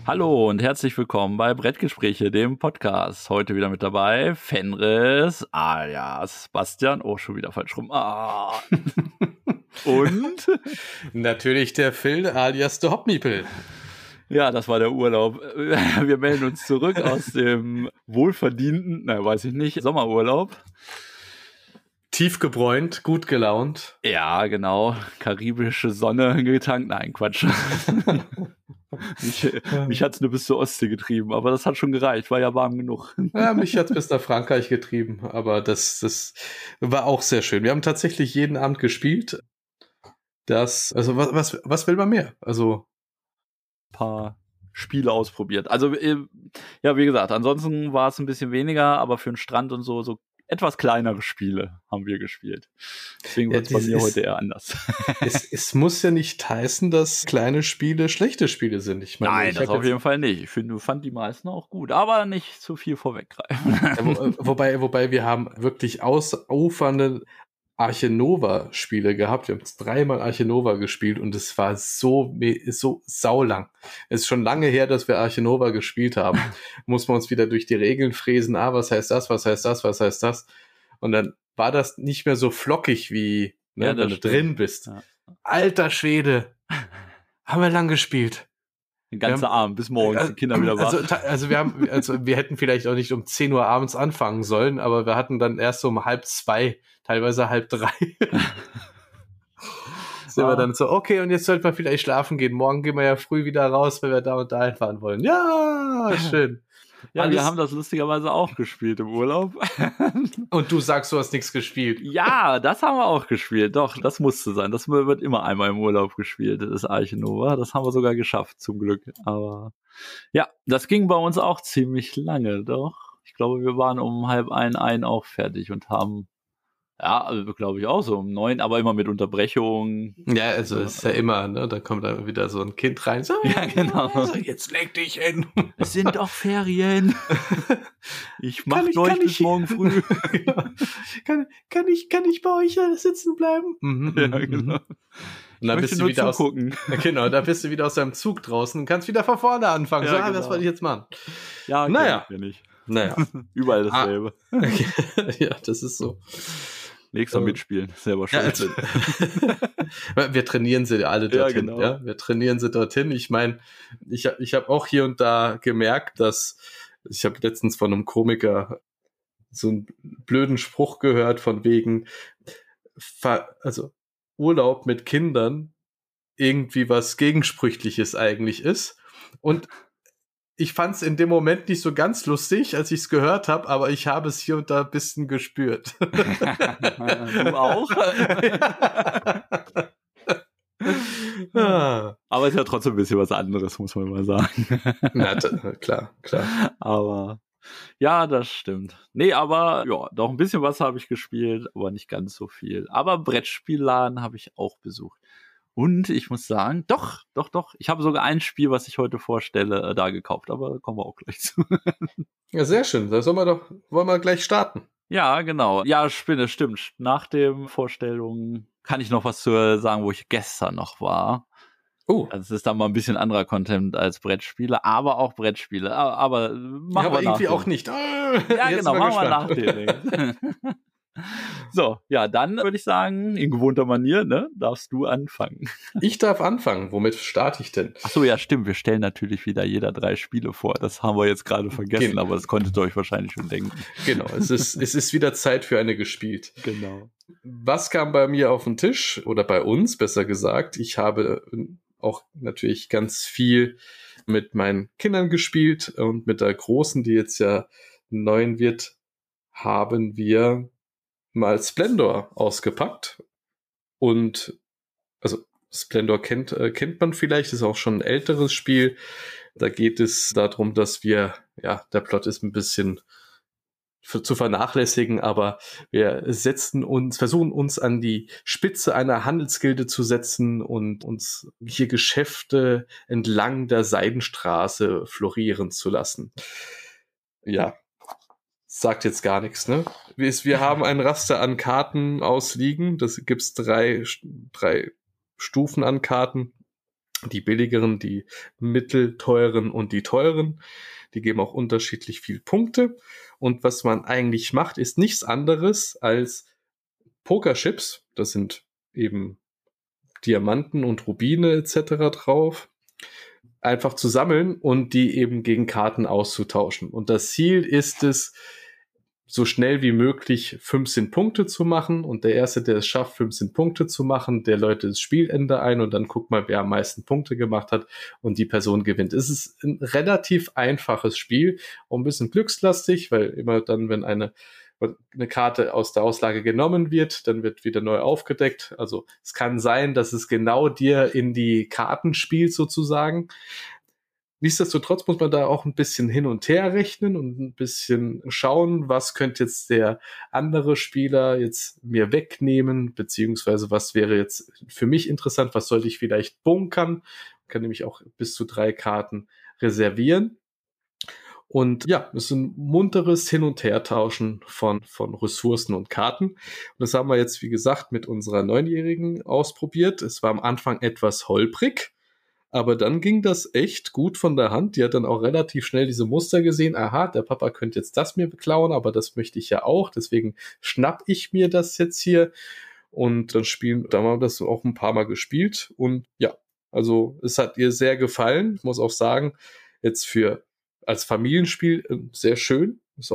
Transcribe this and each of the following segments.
Hallo und herzlich willkommen bei Brettgespräche, dem Podcast. Heute wieder mit dabei Fenris alias Bastian. Oh, schon wieder falsch rum. Und natürlich der Phil alias der Hopmiepel. Ja, das war der Urlaub. Wir melden uns zurück aus dem wohlverdienten, weiß ich nicht, Sommerurlaub. Tief gebräunt, gut gelaunt. Ja, genau. Karibische Sonne getankt. Nein, Quatsch. Mich hat's nur bis zur Ostsee getrieben, aber das hat schon gereicht, war ja warm genug. Ja, mich hat's bis nach Frankreich getrieben, aber das war auch sehr schön. Wir haben tatsächlich jeden Abend gespielt. Also was will man mehr? Also paar Spiele ausprobiert. Also, ja, wie gesagt, ansonsten war es ein bisschen weniger, aber für den Strand und so etwas kleinere Spiele haben wir gespielt. Deswegen wird es bei mir heute eher anders. Es muss ja nicht heißen, dass kleine Spiele schlechte Spiele sind. Ich meine, Nein, das auf jeden Fall nicht. Ich fand die meisten auch gut, aber nicht zu viel vorweggreifen. Wobei wir haben wirklich ausufernde Arche Nova-Spiele gehabt. Wir haben 3-mal Arche Nova gespielt und es war so saulang. Es ist schon lange her, dass wir Arche Nova gespielt haben. Muss man uns wieder durch die Regeln fräsen. Was heißt das? Was heißt das? Was heißt das? Und dann war das nicht mehr so flockig wie, wenn du drin bist. Ja. Alter Schwede. Haben wir lang gespielt. Den ganzen Abend, bis morgens die Kinder wieder wach. Also wir hätten vielleicht auch nicht um 10 Uhr abends anfangen sollen, aber wir hatten dann erst so um 1:30, teilweise 1:30. Sind wir dann so, okay, und jetzt sollten wir vielleicht schlafen gehen. Morgen gehen wir ja früh wieder raus, wenn wir da und da hinfahren wollen. Ja, schön. Ja, wir haben das lustigerweise auch gespielt im Urlaub. Und du sagst, du hast nichts gespielt. Ja, das haben wir auch gespielt. Doch, das musste sein. Das wird immer einmal im Urlaub gespielt, das Arche Nova. Das haben wir sogar geschafft, zum Glück. Aber ja, das ging bei uns auch ziemlich lange, doch. Ich glaube, wir waren um 12:30 auch fertig und haben, glaube ich auch so um 9, aber immer mit Unterbrechungen. Ja, also ist ja immer, ne? Da kommt dann wieder so ein Kind rein. So, ja, genau. Also jetzt leg dich hin. Es sind doch Ferien. Ich mach euch bis morgen früh. Kann ich bei euch sitzen bleiben? Ja, genau. Und dann bist du wieder genau, da bist du wieder aus deinem Zug draußen und kannst wieder von vorne anfangen. Ja, das wollte ich jetzt machen. Ja, naja. Naja. Überall dasselbe. Okay. Ja, das ist so. Nächster mitspielen, selber schuld. Wir trainieren sie alle dorthin. Ja, genau. Ja? Wir trainieren sie dorthin. Ich meine, ich hab auch hier und da gemerkt, dass ich habe letztens von einem Komiker so einen blöden Spruch gehört von wegen, also Urlaub mit Kindern irgendwie was Gegensprüchliches eigentlich ist. Und ich fand es in dem Moment nicht so ganz lustig, als ich es gehört habe, aber ich habe es hier und da ein bisschen gespürt. Du auch? Aber es ist ja trotzdem ein bisschen was anderes, muss man mal sagen. Na, klar. Aber ja, das stimmt. Nee, aber ja, doch ein bisschen was habe ich gespielt, aber nicht ganz so viel. Aber Brettspielladen habe ich auch besucht. Und ich muss sagen, doch. Ich habe sogar ein Spiel, was ich heute vorstelle, da gekauft, aber da kommen wir auch gleich zu. Ja, sehr schön. Da wollen wir gleich starten. Ja, genau. Ja, stimmt. Nach den Vorstellungen kann ich noch was zu sagen, wo ich gestern noch war. Also es ist dann mal ein bisschen anderer Content als Brettspiele, aber auch Brettspiele. Aber machen wir irgendwie auch nicht. Ja, genau, machen wir nach dem. So, ja, dann würde ich sagen, in gewohnter Manier, darfst du anfangen. Ich darf anfangen. Womit starte ich denn? Ach so, ja, stimmt. Wir stellen natürlich wieder jeder 3 Spiele vor. Das haben wir jetzt gerade vergessen, aber das konntet ihr euch wahrscheinlich schon denken. Genau, es ist wieder Zeit für eine gespielt. Genau. Was kam bei mir auf den Tisch? Oder bei uns, besser gesagt. Ich habe auch natürlich ganz viel mit meinen Kindern gespielt und mit der Großen, die jetzt ja 9 wird, haben wir mal Splendor ausgepackt. Und also Splendor kennt man vielleicht, ist auch schon ein älteres Spiel. Da geht es darum, dass der Plot ist ein bisschen zu vernachlässigen, aber wir versuchen uns an die Spitze einer Handelsgilde zu setzen und uns hier Geschäfte entlang der Seidenstraße florieren zu lassen. Ja, sagt jetzt gar nichts, ne? Wir haben ein Raster an Karten ausliegen. Das gibt's 3 Stufen an Karten. Die billigeren, die mittelteuren und die teuren. Die geben auch unterschiedlich viel Punkte. Und was man eigentlich macht, ist nichts anderes als Pokerchips. Das sind eben Diamanten und Rubine etc. drauf. Einfach zu sammeln und die eben gegen Karten auszutauschen. Und das Ziel ist es, so schnell wie möglich 15 Punkte zu machen, und der Erste, der es schafft, 15 Punkte zu machen, der läutet das Spielende ein und dann guckt mal, wer am meisten Punkte gemacht hat, und die Person gewinnt. Es ist ein relativ einfaches Spiel, auch ein bisschen glückslastig, weil immer dann, wenn eine Karte aus der Auslage genommen wird, dann wird wieder neu aufgedeckt. Also es kann sein, dass es genau dir in die Karten spielt sozusagen. Nichtsdestotrotz muss man da auch ein bisschen hin und her rechnen und ein bisschen schauen, was könnte jetzt der andere Spieler jetzt mir wegnehmen, beziehungsweise was wäre jetzt für mich interessant, was sollte ich vielleicht bunkern. Man kann nämlich auch bis zu 3 Karten reservieren. Und ja, es ist ein munteres Hin- und Hertauschen von Ressourcen und Karten. Und das haben wir jetzt, wie gesagt, mit unserer 9-Jährigen ausprobiert. Es war am Anfang etwas holprig, aber dann ging das echt gut von der Hand. Die hat dann auch relativ schnell diese Muster gesehen. Aha, der Papa könnte jetzt das mir beklauen, aber das möchte ich ja auch. Deswegen schnapp ich mir das jetzt hier. Und dann haben wir das auch ein paar Mal gespielt. Und ja, also es hat ihr sehr gefallen. Ich muss auch sagen, jetzt als Familienspiel sehr schön. Es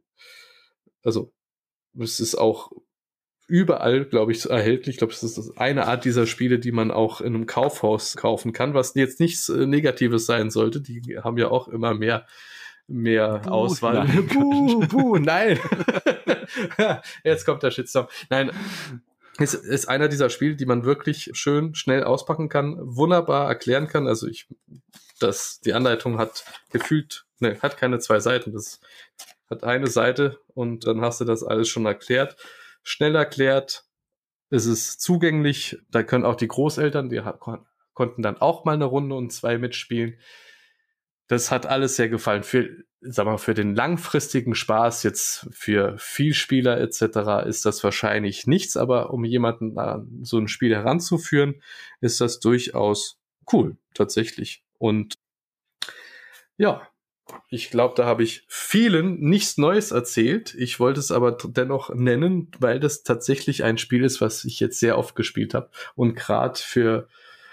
ist auch überall, glaube ich, erhältlich. Ich glaube, das ist eine Art dieser Spiele, die man auch in einem Kaufhaus kaufen kann, was jetzt nichts Negatives sein sollte. Die haben ja auch immer mehr Auswahl. Nein. Nein. Jetzt kommt der Shitstorm. Nein, es ist einer dieser Spiele, die man wirklich schön schnell auspacken kann, wunderbar erklären kann. Also die Anleitung hat hat keine 2 Seiten. Das hat eine Seite und dann hast du das alles schon erklärt. Schnell erklärt, es ist zugänglich, da können auch die Großeltern, konnten dann auch mal eine Runde und 2 mitspielen. Das hat alles sehr gefallen. Für den langfristigen Spaß, jetzt für Vielspieler etc. ist das wahrscheinlich nichts, aber um jemanden an so ein Spiel heranzuführen, ist das durchaus cool, tatsächlich. Und ja, ich glaube, da habe ich vielen nichts Neues erzählt. Ich wollte es aber dennoch nennen, weil das tatsächlich ein Spiel ist, was ich jetzt sehr oft gespielt habe. Und gerade für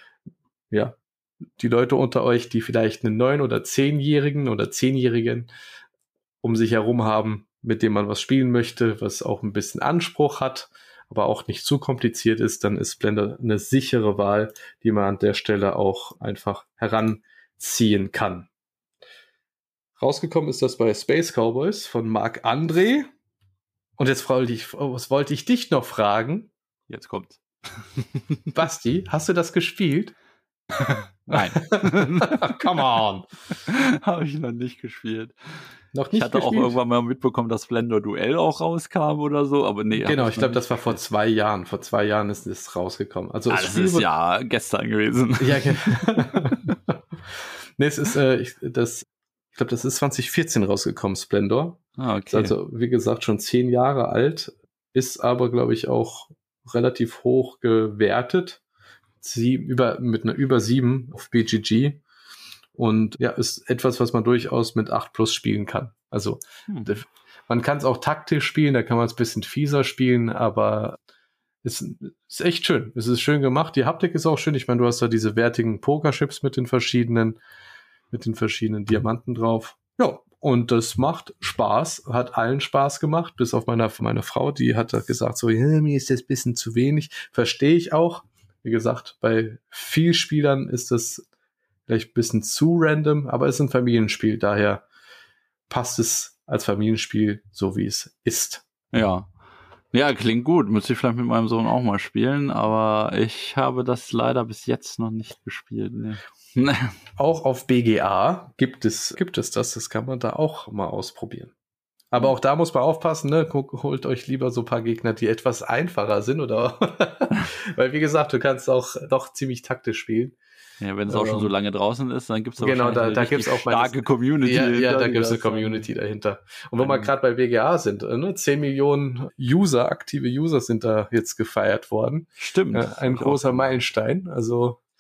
die Leute unter euch, die vielleicht einen 9- oder 10-Jährigen oder 10-Jährigen um sich herum haben, mit dem man was spielen möchte, was auch ein bisschen Anspruch hat, aber auch nicht zu kompliziert ist, dann ist Splendor eine sichere Wahl, die man an der Stelle auch einfach heranziehen kann. Rausgekommen ist das bei Space Cowboys von Marc André. Und jetzt wollte ich dich noch fragen. Jetzt kommt's. Basti, hast du das gespielt? Nein. Come on. Habe ich noch nicht gespielt. Noch nicht ich hatte gespielt? auch irgendwann mal mitbekommen, dass Splendor Duell auch rauskam oder so, aber nee. Genau, ich glaube, das war vor 2 Jahren. Vor 2 Jahren ist es rausgekommen. Also das ist ja gestern gewesen. Ja, nee, es ist, ich glaube, das ist 2014 rausgekommen, Splendor. Okay. Ist also, wie gesagt, schon 10 Jahre alt, ist aber, glaube ich, auch relativ hoch gewertet. Mit einer über 7 auf BGG. Und ja, ist etwas, was man durchaus mit 8+ spielen kann. Also man kann es auch taktisch spielen, da kann man es ein bisschen fieser spielen, aber es ist echt schön. Es ist schön gemacht. Die Haptik ist auch schön. Ich meine, du hast da diese wertigen Pokerchips mit den verschiedenen Diamanten drauf. Ja, und das macht Spaß, hat allen Spaß gemacht, bis auf meine Frau, die hat gesagt, so, mir ist das ein bisschen zu wenig. Verstehe ich auch. Wie gesagt, bei Vielspielern ist das vielleicht ein bisschen zu random, aber es ist ein Familienspiel, daher passt es als Familienspiel so, wie es ist. Ja. Ja, klingt gut. Müsste ich vielleicht mit meinem Sohn auch mal spielen, aber ich habe das leider bis jetzt noch nicht gespielt. Nee. Auch auf BGA gibt es das kann man da auch mal ausprobieren. Aber auch da muss man aufpassen, ne? Holt euch lieber so ein paar Gegner, die etwas einfacher sind, oder? Weil, wie gesagt, du kannst auch doch ziemlich taktisch spielen. Ja, wenn es auch schon so lange draußen ist, dann gibt es genau, da gibt's auch starke Community. Ja, da gibt es eine Community dahinter. Und wo wir gerade bei BGA sind, ne? 10 Millionen aktive User sind da jetzt gefeiert worden. Stimmt. Ein großer Meilenstein. Also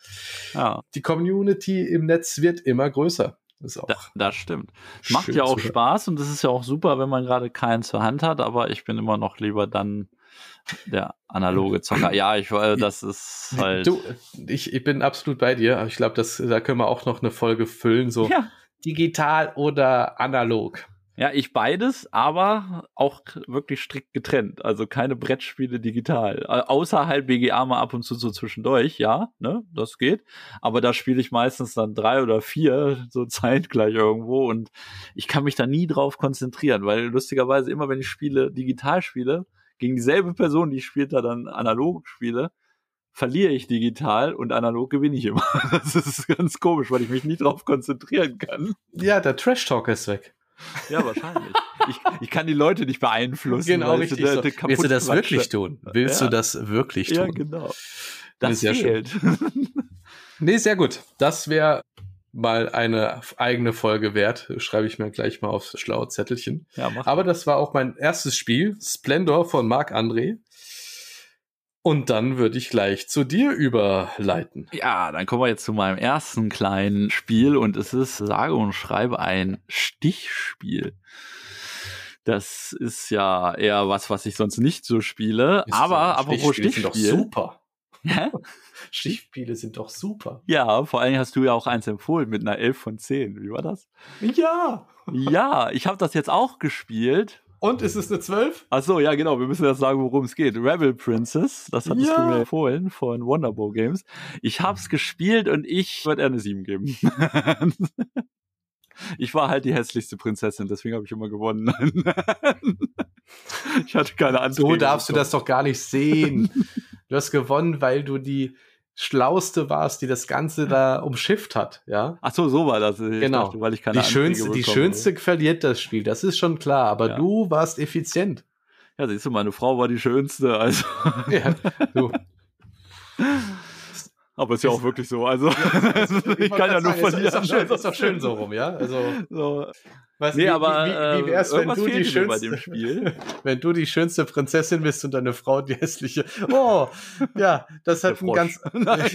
Ja. Die Community im Netz wird immer größer. Ist auch das stimmt. Macht ja auch Spaß und es ist ja auch super, wenn man gerade keinen zur Hand hat, aber ich bin immer noch lieber dann der analoge Zocker. Ja, das ist halt... Ich bin absolut bei dir, aber ich glaube, da können wir auch noch eine Folge füllen, so digital oder analog. Ja, ich beides, aber auch wirklich strikt getrennt. Also keine Brettspiele digital. Außer halt BGA mal ab und zu so zwischendurch, ja, ne, das geht. Aber da spiele ich meistens dann 3 oder 4 so zeitgleich irgendwo und ich kann mich da nie drauf konzentrieren, weil lustigerweise immer, wenn ich digital spiele, gegen dieselbe Person, die ich später dann analog spiele, verliere ich digital und analog gewinne ich immer. Das ist ganz komisch, weil ich mich nie drauf konzentrieren kann. Ja, der Trash-Talk ist weg. Ja, wahrscheinlich. Ich kann die Leute nicht beeinflussen. Genau, richtig. Willst du das wirklich tun? Du das wirklich tun? Ja, genau. Das fehlt. Nee, sehr gut. Das wäre mal eine eigene Folge wert. Schreibe ich mir gleich mal aufs schlaue Zettelchen. Ja, mach. Aber das war auch mein erstes Spiel, Splendor von Marc-André. Und dann würde ich gleich zu dir überleiten. Ja, dann kommen wir jetzt zu meinem ersten kleinen Spiel und es ist sage und schreibe ein Stichspiel. Das ist ja eher was ich sonst nicht so spiele. Aber apropos Stichspiel. Sind doch super. Hä? Stichspiele sind doch super. Ja, vor allem hast du ja auch eins empfohlen mit einer 11 von 10. Wie war das? Ja. Ja, ich habe das jetzt auch gespielt. Und ist es eine 12? Ach so, ja genau, wir müssen jetzt sagen, worum es geht. Rebel Princess, das hattest du mir empfohlen von Wonderbow Games. Ich hab's gespielt und ich würde eine 7 geben. Ich war halt die hässlichste Prinzessin, deswegen habe ich immer gewonnen. Ich hatte keine Anträge. So darfst du das doch gar nicht sehen. Du hast gewonnen, weil du die Schlauste warst, die das Ganze da umschifft hat, ja? Ach so war das. Genau. Dachte, weil ich keine die Schönste verliert das Spiel, das ist schon klar, aber du warst effizient. Ja, siehst du, meine Frau war die Schönste, also. Ja, du. Aber ist ja auch wirklich so, also ich kann ja nur verlieren. Ist doch schön so rum, ja? Also so. Was, nee, wie wär's, wenn du die schönste, bei dem Spiel? Wenn du die schönste Prinzessin bist und deine Frau die hässliche. Oh, ja, das hat ein ganz. Nein,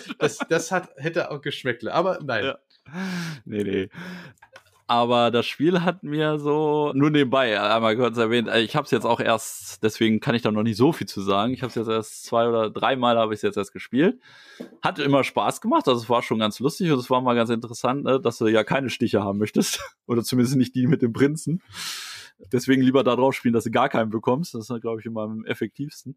hätte auch Geschmäckle, aber nein. Ja. Nee. Aber das Spiel hat mir so, nur nebenbei einmal kurz erwähnt, ich habe es jetzt auch erst, deswegen kann ich da noch nicht so viel zu sagen. Ich habe es jetzt erst 2 oder 3 Mal habe ich es jetzt erst gespielt. Hat immer Spaß gemacht, also es war schon ganz lustig und es war mal ganz interessant, ne, dass du ja keine Stiche haben möchtest. Oder zumindest nicht die mit dem Prinzen. Deswegen lieber da drauf spielen, dass du gar keinen bekommst. Das ist, glaube ich, immer am effektivsten.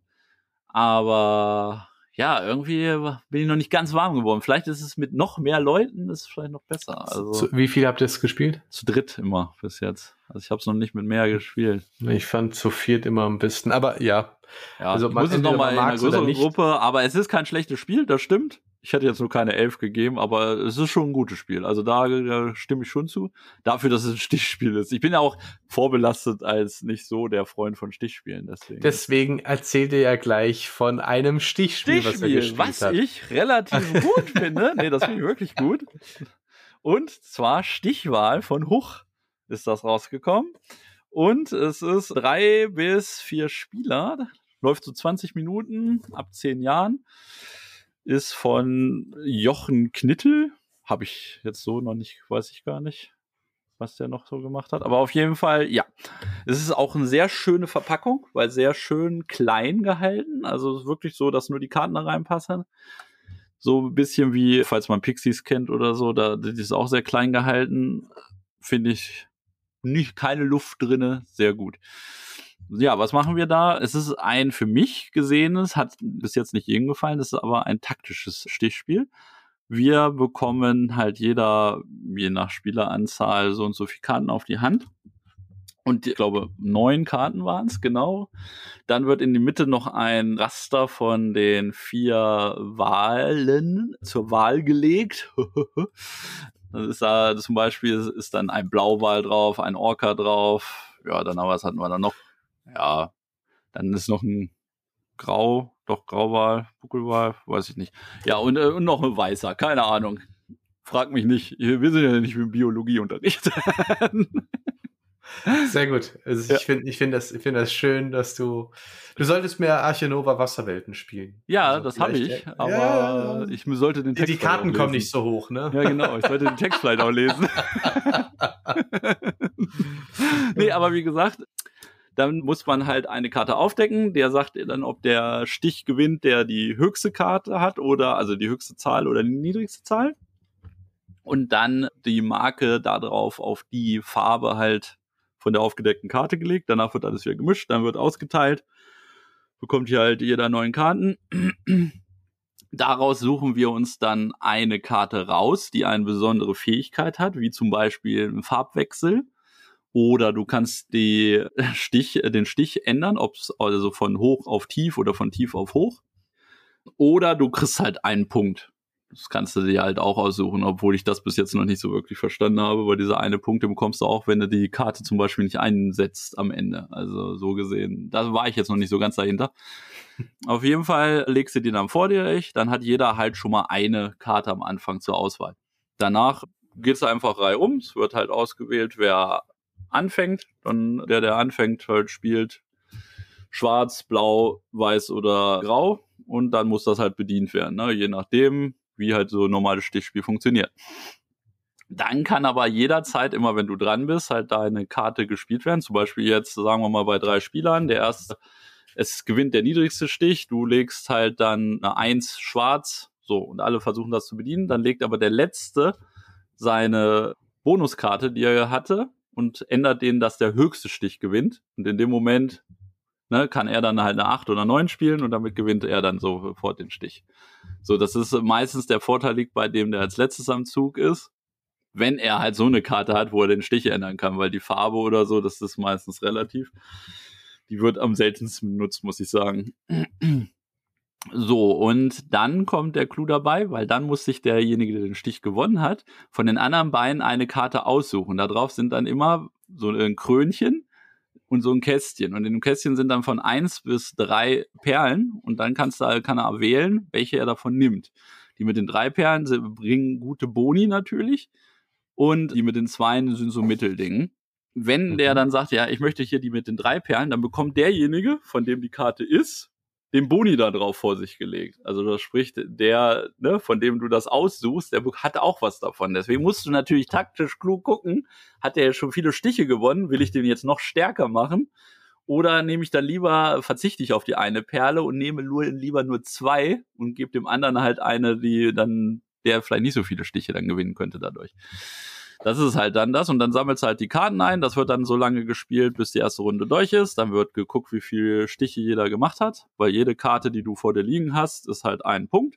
Aber ja, irgendwie bin ich noch nicht ganz warm geworden. Vielleicht ist es mit noch mehr Leuten, ist es vielleicht noch besser. Also wie viel habt ihr es gespielt? Zu dritt immer bis jetzt. Also ich habe es noch nicht mit mehr gespielt. Ich fand zu viert immer ein bisschen, aber ja. Also man muss es nochmal in einer größeren Gruppe, aber es ist kein schlechtes Spiel, das stimmt. Ich hätte jetzt nur keine 11 gegeben, aber es ist schon ein gutes Spiel. Also da stimme ich schon zu. Dafür, dass es ein Stichspiel ist. Ich bin ja auch vorbelastet als nicht so der Freund von Stichspielen. Deswegen erzählt ihr ja gleich von einem Stichspiel, was er gespielt hat. Was ich relativ gut finde. Nee, das finde ich wirklich gut. Und zwar Stichwahl von Huch ist das rausgekommen. Und es ist 3 bis 4 Spieler. Läuft so 20 Minuten ab 10 Jahren. Ist von Jochen Knittel. Habe ich jetzt so noch nicht, weiß ich gar nicht, was der noch so gemacht hat. Aber auf jeden Fall, ja. Es ist auch eine sehr schöne Verpackung, weil sehr schön klein gehalten. Also es ist wirklich so, dass nur die Karten da reinpassen. So ein bisschen wie, falls man Pixies kennt oder so, die ist auch sehr klein gehalten. Finde ich keine Luft drinne, sehr gut. Ja, was machen wir da? Es ist ein für mich gesehenes, hat bis jetzt nicht jedem gefallen, das ist aber ein taktisches Stichspiel. Wir bekommen halt jeder, je nach Spieleranzahl, so und so viele Karten auf die Hand. Und ich glaube, 9 Karten waren es, genau. Dann wird in die Mitte noch ein Raster von den 4 Walen zur Wahl gelegt. Das ist da zum Beispiel ist dann ein Blauwal drauf, ein Orca drauf. Ja, dann aber was hatten wir da noch? Ja, dann ist noch ein Grauwal, Buckelwal, weiß ich nicht. Ja, und noch ein Weißer, keine Ahnung. Frag mich nicht. Wir sind ja nicht im Biologieunterricht. Sehr gut. Also ich finde das schön, dass du solltest mehr Arche Nova Wasserwelten spielen. Ja, Also das habe vielleicht, ich, ja. aber ich sollte den Die Text vielleicht auch Karten kommen nicht lesen. so hoch, ne? Ja, genau, ich sollte den Text vielleicht auch lesen. Nee, aber wie gesagt, dann muss man halt eine Karte aufdecken. Der sagt dann, ob der Stich gewinnt, der die höchste Karte hat oder also die höchste Zahl oder die niedrigste Zahl. Und dann die Marke darauf auf die Farbe halt von der aufgedeckten Karte gelegt. Danach wird alles wieder gemischt, dann wird ausgeteilt. Bekommt hier halt jeder 9 Karten. Daraus suchen wir uns dann eine Karte raus, die eine besondere Fähigkeit hat, wie zum Beispiel einen Farbwechsel. Oder du kannst den Stich ändern, ob es also von hoch auf tief oder von tief auf hoch. Oder du kriegst halt einen Punkt. Das kannst du dir halt auch aussuchen, obwohl ich das bis jetzt noch nicht so wirklich verstanden habe, weil diese eine Punkte bekommst du auch, wenn du die Karte zum Beispiel nicht einsetzt am Ende. Also so gesehen, da war ich jetzt noch nicht so ganz dahinter. Auf jeden Fall legst du die dann vor dir, dann hat jeder halt schon mal eine Karte am Anfang zur Auswahl. Danach geht's einfach reihum, es wird halt ausgewählt, wer anfängt. Dann der anfängt, halt spielt schwarz, blau, weiß oder grau und dann muss das halt bedient werden, ne? Je nachdem, wie halt so ein normales Stichspiel funktioniert. Dann kann aber jederzeit, immer wenn du dran bist, halt deine Karte gespielt werden. Zum Beispiel jetzt, sagen wir mal, bei 3 Spielern. Der erste, es gewinnt der niedrigste Stich. Du legst halt dann eine 1 schwarz, so, und alle versuchen das zu bedienen. Dann legt aber der Letzte seine Bonuskarte, die er hatte, und ändert den, dass der höchste Stich gewinnt. Und in dem Moment, ne, kann er dann halt eine 8 oder 9 spielen und damit gewinnt er dann sofort den Stich. So, das ist meistens der Vorteil liegt bei dem, der als letztes am Zug ist, wenn er halt so eine Karte hat, wo er den Stich ändern kann, weil die Farbe oder so, das ist meistens relativ. Die wird am seltensten benutzt, muss ich sagen. So, und dann kommt der Clou dabei, weil dann muss sich derjenige, der den Stich gewonnen hat, von den anderen beiden eine Karte aussuchen. Da drauf sind dann immer so ein Krönchen und so ein Kästchen. Und in dem Kästchen sind dann von 1 bis 3 Perlen und dann kann er wählen, welche er davon nimmt. Die mit den 3 Perlen bringen gute Boni natürlich und die mit den 2 sind so Mitteldingen. Wenn der dann sagt, ja, ich möchte hier die mit den 3 Perlen, dann bekommt derjenige, von dem die Karte ist, den Boni da drauf vor sich gelegt. Also das spricht der, ne, von dem du das aussuchst, der hat auch was davon. Deswegen musst du natürlich taktisch klug gucken, hat der schon viele Stiche gewonnen, will ich den jetzt noch stärker machen? Oder nehme ich dann lieber, verzichte ich auf die eine Perle und nehme lieber nur 2 und gebe dem anderen halt eine, die dann, der vielleicht nicht so viele Stiche dann gewinnen könnte dadurch. Das ist halt dann das und dann sammelst du halt die Karten ein, das wird dann so lange gespielt, bis die erste Runde durch ist, dann wird geguckt, wie viele Stiche jeder gemacht hat, weil jede Karte, die du vor dir liegen hast, ist halt ein Punkt.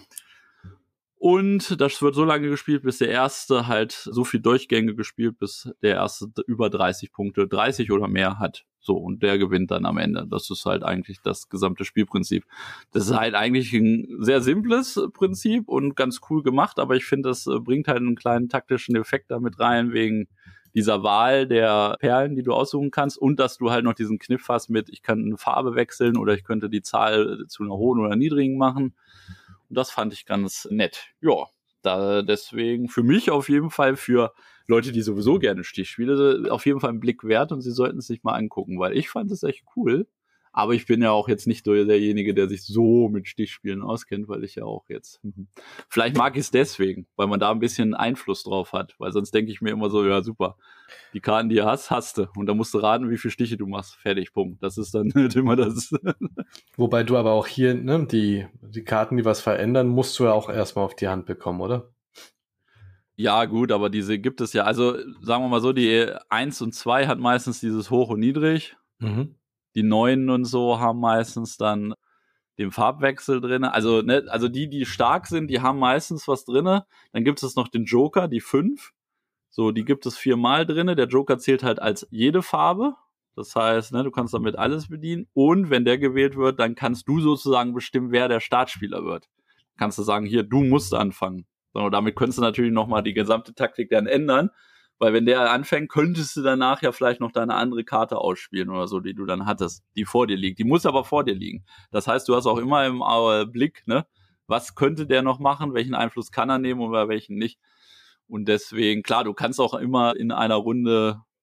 Und das wird so lange gespielt, bis der erste halt so viel Durchgänge gespielt, bis der erste über 30 Punkte, 30 oder mehr hat. So, und der gewinnt dann am Ende. Das ist halt eigentlich das gesamte Spielprinzip. Das ist halt eigentlich ein sehr simples Prinzip und ganz cool gemacht, aber ich finde, das bringt halt einen kleinen taktischen Effekt damit rein, wegen dieser Wahl der Perlen, die du aussuchen kannst und dass du halt noch diesen Kniff hast mit, ich kann eine Farbe wechseln oder ich könnte die Zahl zu einer hohen oder niedrigen machen. Und das fand ich ganz nett. Ja, deswegen für mich auf jeden Fall, für Leute, die sowieso gerne Stichspiele, auf jeden Fall einen Blick wert und sie sollten es sich mal angucken, weil ich fand es echt cool. Aber ich bin ja auch jetzt nicht derjenige, der sich so mit Stichspielen auskennt, weil ich ja auch jetzt, vielleicht mag ich es deswegen, weil man da ein bisschen Einfluss drauf hat, weil sonst denke ich mir immer so, ja super, die Karten, die du hast du und da musst du raten, wie viele Stiche du machst, fertig, Punkt. Das ist dann immer das. Wobei du aber auch hier, ne, die Karten, die was verändern, musst du ja auch erstmal auf die Hand bekommen, oder? Ja, gut, aber diese gibt es ja. Also, sagen wir mal so, die 1 und 2 hat meistens dieses Hoch und Niedrig. Mhm. Die 9 und so haben meistens dann den Farbwechsel drin. Also, ne, also die stark sind, die haben meistens was drin. Dann gibt es noch den Joker, die 5. So, die gibt es 4-mal drin. Der Joker zählt halt als jede Farbe. Das heißt, ne, du kannst damit alles bedienen. Und wenn der gewählt wird, dann kannst du sozusagen bestimmen, wer der Startspieler wird. Kannst du sagen, hier, du musst anfangen. So, damit könntest du natürlich nochmal die gesamte Taktik dann ändern, weil wenn der anfängt, könntest du danach ja vielleicht noch deine andere Karte ausspielen oder so, die du dann hattest, die vor dir liegt. Die muss aber vor dir liegen. Das heißt, du hast auch immer im Blick, ne, was könnte der noch machen, welchen Einfluss kann er nehmen oder welchen nicht. Und deswegen, klar, du kannst auch immer in einer Runde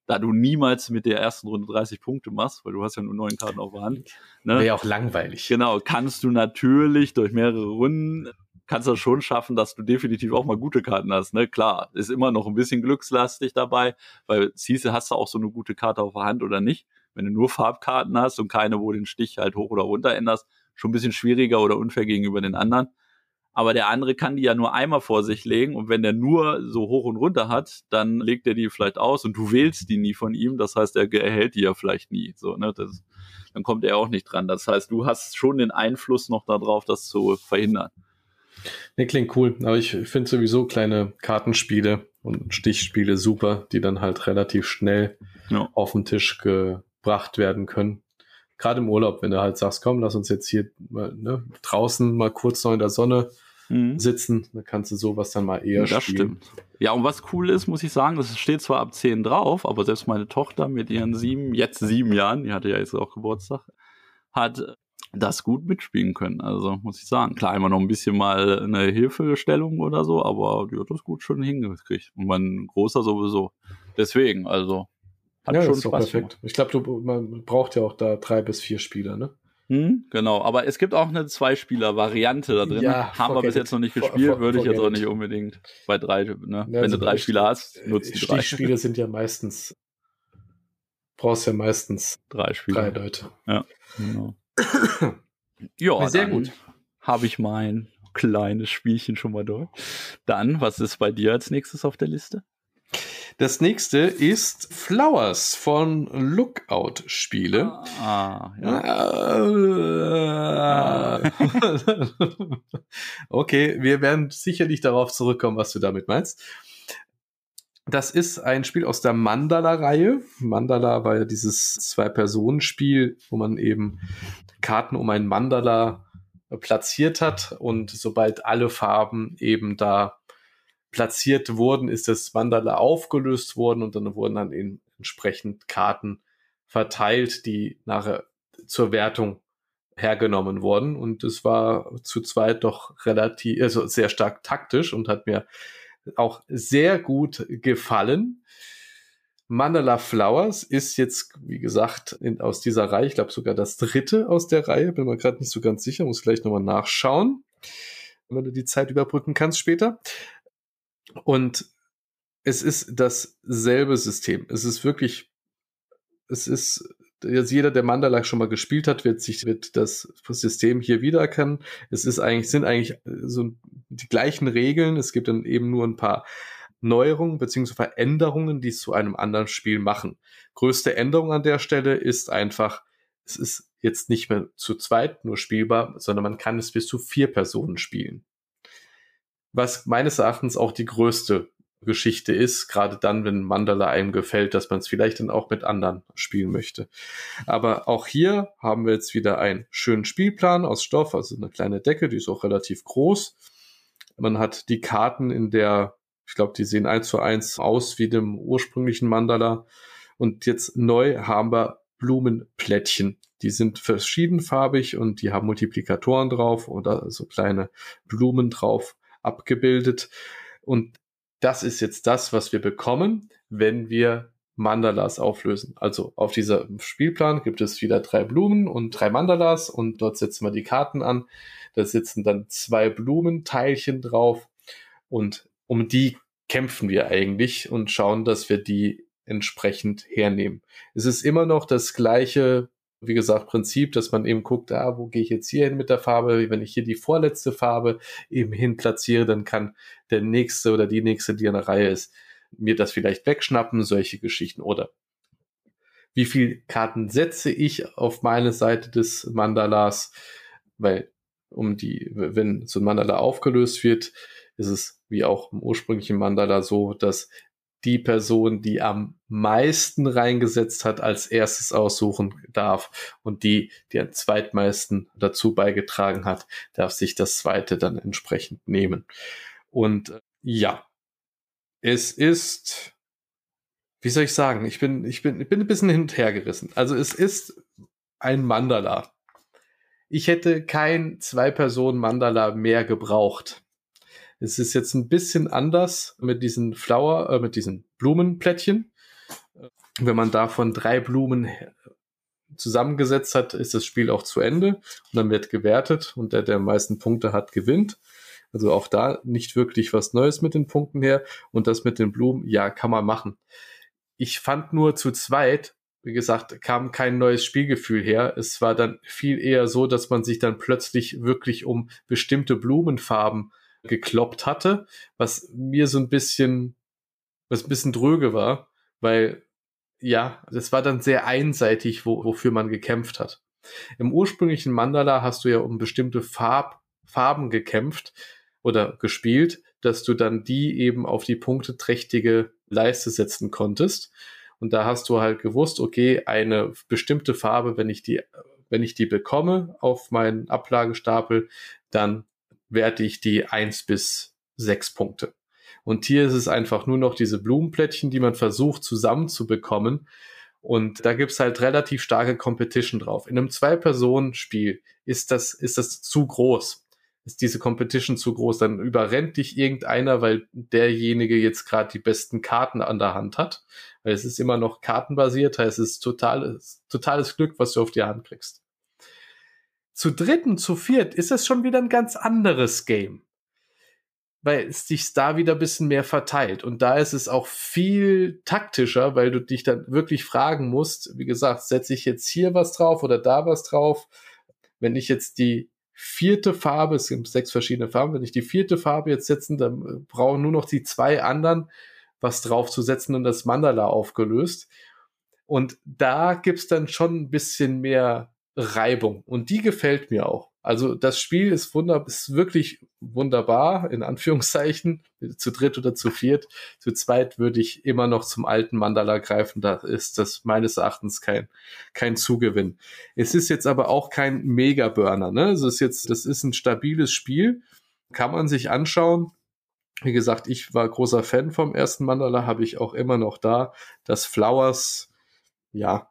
da du niemals mit der ersten Runde 30 Punkte machst, weil du hast ja nur 9 Karten auf der Hand. Ne? Wäre ja auch langweilig. Genau, kannst du natürlich durch mehrere Runden, kannst du schon schaffen, dass du definitiv auch mal gute Karten hast. Ne? Klar, ist immer noch ein bisschen glückslastig dabei, weil hast du auch so eine gute Karte auf der Hand oder nicht. Wenn du nur Farbkarten hast und keine, wo du den Stich halt hoch oder runter änderst, schon ein bisschen schwieriger oder unfair gegenüber den anderen. Aber der andere kann die ja nur einmal vor sich legen und wenn der nur so hoch und runter hat, dann legt er die vielleicht aus und du wählst die nie von ihm. Das heißt, er erhält die ja vielleicht nie. So, ne? Dann kommt er auch nicht dran. Das heißt, du hast schon den Einfluss noch darauf, das zu verhindern. Ne, klingt cool. Aber ich finde sowieso kleine Kartenspiele und Stichspiele super, die dann halt relativ schnell auf den Tisch gebracht werden können. Gerade im Urlaub, wenn du halt sagst, komm, lass uns jetzt hier mal, draußen mal kurz noch in der Sonne sitzen, dann kannst du sowas dann mal eher spielen. Das stimmt. Ja, und was cool ist, muss ich sagen, das steht zwar ab 10 drauf, aber selbst meine Tochter mit ihren 7 Jahren, die hatte ja jetzt auch Geburtstag, hat das gut mitspielen können. Also muss ich sagen, klar, immer noch ein bisschen mal eine Hilfestellung oder so, aber die hat das gut schon hingekriegt. Und mein Großer sowieso. Deswegen, also hat schon Spaß perfekt gemacht. Ich glaube, man braucht ja auch da 3 bis 4 Spieler, ne? Genau, aber es gibt auch eine 2-Spieler-Variante da drin. Ja, haben wir bis jetzt noch nicht gespielt, würde ich jetzt auch nicht unbedingt bei 3, ne? Ja, wenn du 3 Spieler hast, nutzt die 3. Stichspiele sind ja meistens, brauchst ja meistens 3 Spieler. 3 Leute. Ja, genau. Ja, sehr gut. Habe ich mein kleines Spielchen schon mal durch. Dann, was ist bei dir als nächstes auf der Liste? Das nächste ist Flowers von Lookout Spiele. Okay, wir werden sicherlich darauf zurückkommen, was du damit meinst. Das ist ein Spiel aus der Mandala-Reihe. Mandala war ja dieses 2-Personen-Spiel, wo man eben Karten um ein Mandala platziert hat und sobald alle Farben eben da platziert wurden, ist das Mandala aufgelöst worden und dann wurden dann entsprechend Karten verteilt, die nachher zur Wertung hergenommen wurden und es war zu zweit doch also sehr stark taktisch und hat mir auch sehr gut gefallen. Mandala Flowers ist jetzt, wie gesagt, aus dieser Reihe, ich glaube sogar das 3. aus der Reihe, bin mir gerade nicht so ganz sicher, muss gleich nochmal nachschauen, wenn du die Zeit überbrücken kannst später. Und es ist dasselbe System. Es ist jetzt jeder, der Mandala schon mal gespielt hat, wird das System hier wiedererkennen. Sind eigentlich so die gleichen Regeln. Es gibt dann eben nur ein paar Neuerungen bzw. Veränderungen, die es zu einem anderen Spiel machen. Größte Änderung an der Stelle ist einfach, es ist jetzt nicht mehr zu zweit nur spielbar, sondern man kann es bis zu 4 Personen spielen. Was meines Erachtens auch die größte Geschichte ist, gerade dann, wenn Mandala einem gefällt, dass man es vielleicht dann auch mit anderen spielen möchte. Aber auch hier haben wir jetzt wieder einen schönen Spielplan aus Stoff, also eine kleine Decke, die ist auch relativ groß. Man hat die Karten ich glaube, die sehen 1:1 aus wie dem ursprünglichen Mandala. Und jetzt neu haben wir Blumenplättchen. Die sind verschiedenfarbig und die haben Multiplikatoren drauf oder so kleine Blumen drauf abgebildet. Und das ist jetzt das, was wir bekommen, wenn wir Mandalas auflösen. Also auf dieser Spielplan gibt es wieder 3 Blumen und 3 Mandalas und dort setzen wir die Karten an. Da sitzen dann 2 Blumenteilchen drauf und um die kämpfen wir eigentlich und schauen, dass wir die entsprechend hernehmen. Es ist immer noch das gleiche, wie gesagt, Prinzip, dass man eben guckt, wo gehe ich jetzt hier hin mit der Farbe? Wenn ich hier die vorletzte Farbe eben hin platziere, dann kann der Nächste oder die Nächste, die an der Reihe ist, mir das vielleicht wegschnappen, solche Geschichten. Oder wie viel Karten setze ich auf meine Seite des Mandalas? Weil wenn so ein Mandala aufgelöst wird, ist es wie auch im ursprünglichen Mandala so, dass die Person, die am meisten reingesetzt hat, als erstes aussuchen darf und die am zweitmeisten dazu beigetragen hat, darf sich das zweite dann entsprechend nehmen. Und ja, es ist, wie soll ich sagen, ich bin ein bisschen hin und her gerissen. Also es ist ein Mandala. Ich hätte kein 2-Personen-Mandala mehr gebraucht. Es ist jetzt ein bisschen anders mit diesen Blumenplättchen. Wenn man davon 3 Blumen zusammengesetzt hat, ist das Spiel auch zu Ende und dann wird gewertet und der am meisten Punkte hat, gewinnt. Also auch da nicht wirklich was Neues mit den Punkten her und das mit den Blumen, ja, kann man machen. Ich fand nur zu zweit, wie gesagt, kam kein neues Spielgefühl her. Es war dann viel eher so, dass man sich dann plötzlich wirklich um bestimmte Blumenfarben gekloppt hatte, was mir so ein bisschen dröge war, weil ja, das war dann sehr einseitig, wofür man gekämpft hat. Im ursprünglichen Mandala hast du ja um bestimmte Farben gekämpft oder gespielt, dass du dann die eben auf die punkteträchtige Leiste setzen konntest. Und da hast du halt gewusst, okay, eine bestimmte Farbe, wenn ich die bekomme auf meinen Ablagestapel, dann werte ich die 1 bis 6 Punkte. Und hier ist es einfach nur noch diese Blumenplättchen, die man versucht zusammenzubekommen. Und da gibt's halt relativ starke Competition drauf. In einem 2-Personen-Spiel ist das zu groß. Ist diese Competition zu groß, dann überrennt dich irgendeiner, weil derjenige jetzt gerade die besten Karten an der Hand hat. Weil es ist immer noch kartenbasiert, heißt es ist totales Glück, was du auf die Hand kriegst. Zu dritt und zu viert ist es schon wieder ein ganz anderes Game, weil es sich da wieder ein bisschen mehr verteilt. Und da ist es auch viel taktischer, weil du dich dann wirklich fragen musst, wie gesagt, setze ich jetzt hier was drauf oder da was drauf? Wenn ich jetzt die 4. Farbe, es gibt 6 verschiedene Farben, wenn ich die 4. Farbe jetzt setzen, dann brauchen nur noch die 2 anderen was draufzusetzen und das Mandala aufgelöst. Und da gibt's dann schon ein bisschen mehr Reibung. Und die gefällt mir auch. Also das Spiel ist wirklich wunderbar, in Anführungszeichen, zu dritt oder zu viert. Zu zweit würde ich immer noch zum alten Mandala greifen. Da ist das meines Erachtens kein Zugewinn. Es ist jetzt aber auch kein Mega-Burner, ne? Also das ist ein stabiles Spiel. Kann man sich anschauen. Wie gesagt, ich war großer Fan vom ersten Mandala, habe ich auch immer noch da. Das Flowers, ja,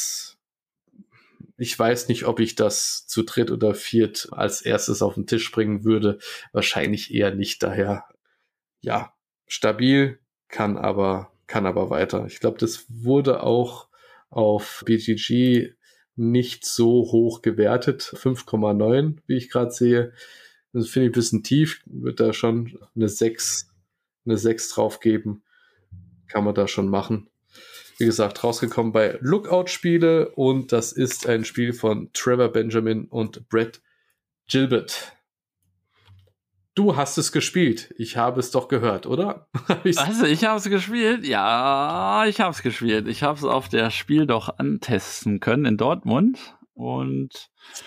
ich weiß nicht, ob ich das zu dritt oder viert als erstes auf den Tisch bringen würde. Wahrscheinlich eher nicht. Daher, ja, stabil, kann aber weiter. Ich glaube, das wurde auch auf BGG nicht so hoch gewertet. 5,9, wie ich gerade sehe. Das finde ich ein bisschen tief. Wird da schon eine 6 drauf geben. Kann man da schon machen. Wie gesagt, rausgekommen bei Lookout-Spiele und das ist ein Spiel von Trevor Benjamin und Brett Gilbert. Du hast es gespielt. Ich habe es doch gehört, oder? Also, ich habe es gespielt? Ja, ich habe es gespielt. Ich habe es auf der Spiel doch antesten können in Dortmund und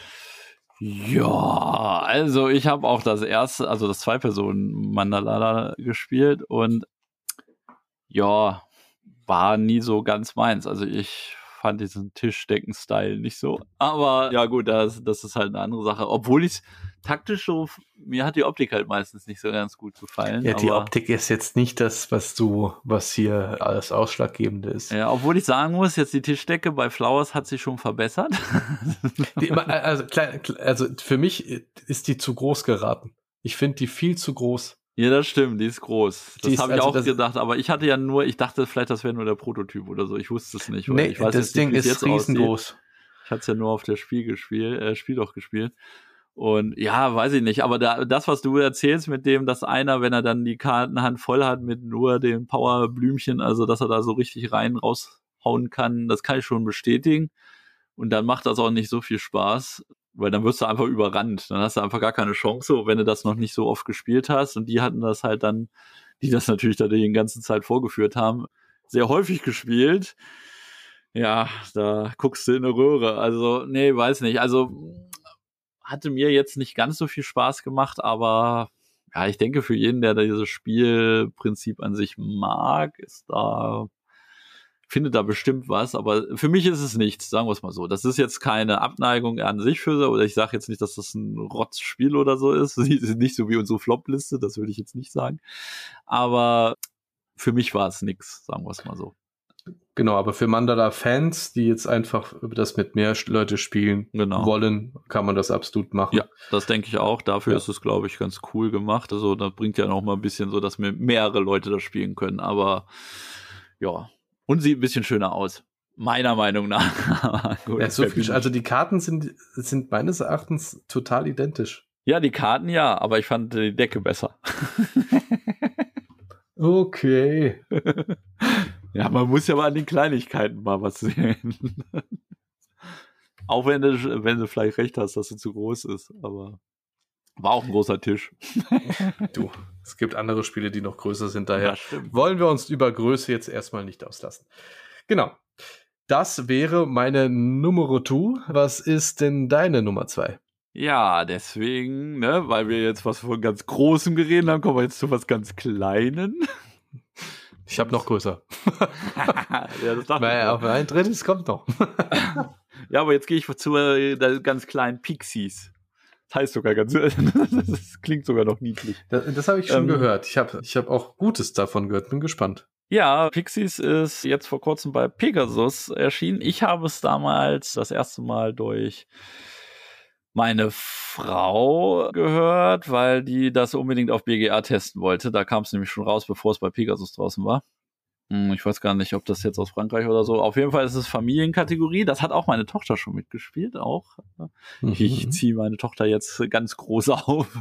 ja, also ich habe auch das 2-Personen-Mandala gespielt und ja, war nie so ganz meins. Also ich fand diesen Tischdecken-Style nicht so. Aber ja gut, das ist halt eine andere Sache. Obwohl ich taktisch so, mir hat die Optik halt meistens nicht so ganz gut gefallen. Ja, die Optik ist jetzt nicht das, was hier alles Ausschlaggebende ist. Ja, obwohl ich sagen muss, jetzt die Tischdecke bei Flowers hat sich schon verbessert. Also für mich ist die zu groß geraten. Ich finde die viel zu groß. Ja, das stimmt, die ist groß. Das habe ich auch gedacht, aber ich dachte vielleicht, das wäre nur der Prototyp oder so. Ich wusste es nicht. Nee, ich weiß das Ding ist riesengroß. Ich hatte es ja nur auf der Spiel doch gespielt. Und ja, weiß ich nicht, aber das, was du erzählst mit dem, dass einer, wenn er dann die Kartenhand voll hat mit nur den Powerblümchen, also dass er da so richtig raushauen kann, das kann ich schon bestätigen. Und dann macht das auch nicht so viel Spaß, weil dann wirst du einfach überrannt. Dann hast du einfach gar keine Chance, wenn du das noch nicht so oft gespielt hast. Und die hatten das halt dann, die das natürlich da die ganze Zeit vorgeführt haben, sehr häufig gespielt. Ja, da guckst du in eine Röhre. Also, nee, weiß nicht. Also, hatte mir jetzt nicht ganz so viel Spaß gemacht, aber ja, ich denke, für jeden, der dieses Spielprinzip an sich mag, findet da bestimmt was, aber für mich ist es nichts, sagen wir es mal so. Das ist jetzt keine Abneigung an sich oder ich sage jetzt nicht, dass das ein Rotzspiel oder so ist. Nicht so wie unsere Flop-Liste, das würde ich jetzt nicht sagen. Aber für mich war es nichts, sagen wir es mal so. Genau, aber für Mandala-Fans, die jetzt einfach das mit mehr Leute spielen wollen, kann man das absolut machen. Ja, das denke ich auch. Dafür ist es, glaube ich, ganz cool gemacht. Also das bringt ja noch mal ein bisschen so, dass mehrere Leute das spielen können. Aber ja, Und sieht ein bisschen schöner aus. Meiner Meinung nach. Gut, Ja, also die Karten sind meines Erachtens total identisch. Ja, die Karten ja, aber ich fand die Decke besser. Okay. Ja, man muss ja mal an den Kleinigkeiten mal was sehen. Auch wenn du vielleicht recht hast, dass sie zu groß ist, aber war auch ein großer Tisch. Du, es gibt andere Spiele, die noch größer sind, daher Ja, stimmt. wollen wir uns über Größe jetzt erstmal nicht auslassen. Genau. Das wäre meine Nummer 2. Was ist denn deine Nummer 2? Ja, deswegen, ne, weil wir jetzt was von ganz Großem geredet haben, kommen wir jetzt zu was ganz Kleinen. Ich habe noch größer. Ja, das dachte ich Naja, mir. auf ein drittes kommt noch. Ja, aber jetzt gehe ich zu ganz kleinen Pixies. Das heißt sogar ganz, das klingt sogar noch niedlich. Das habe ich schon gehört. Ich hab auch Gutes davon gehört. Bin gespannt. Ja, Pixies ist jetzt vor kurzem bei Pegasus erschienen. Ich habe es damals das erste Mal durch meine Frau gehört, weil die das unbedingt auf BGA testen wollte. Da kam es nämlich schon raus, bevor es bei Pegasus draußen war. Ich weiß gar nicht, ob das jetzt aus Frankreich oder so. Auf jeden Fall ist es Familienkategorie. Das hat auch meine Tochter schon mitgespielt. Auch. Ich ziehe meine Tochter jetzt ganz groß auf.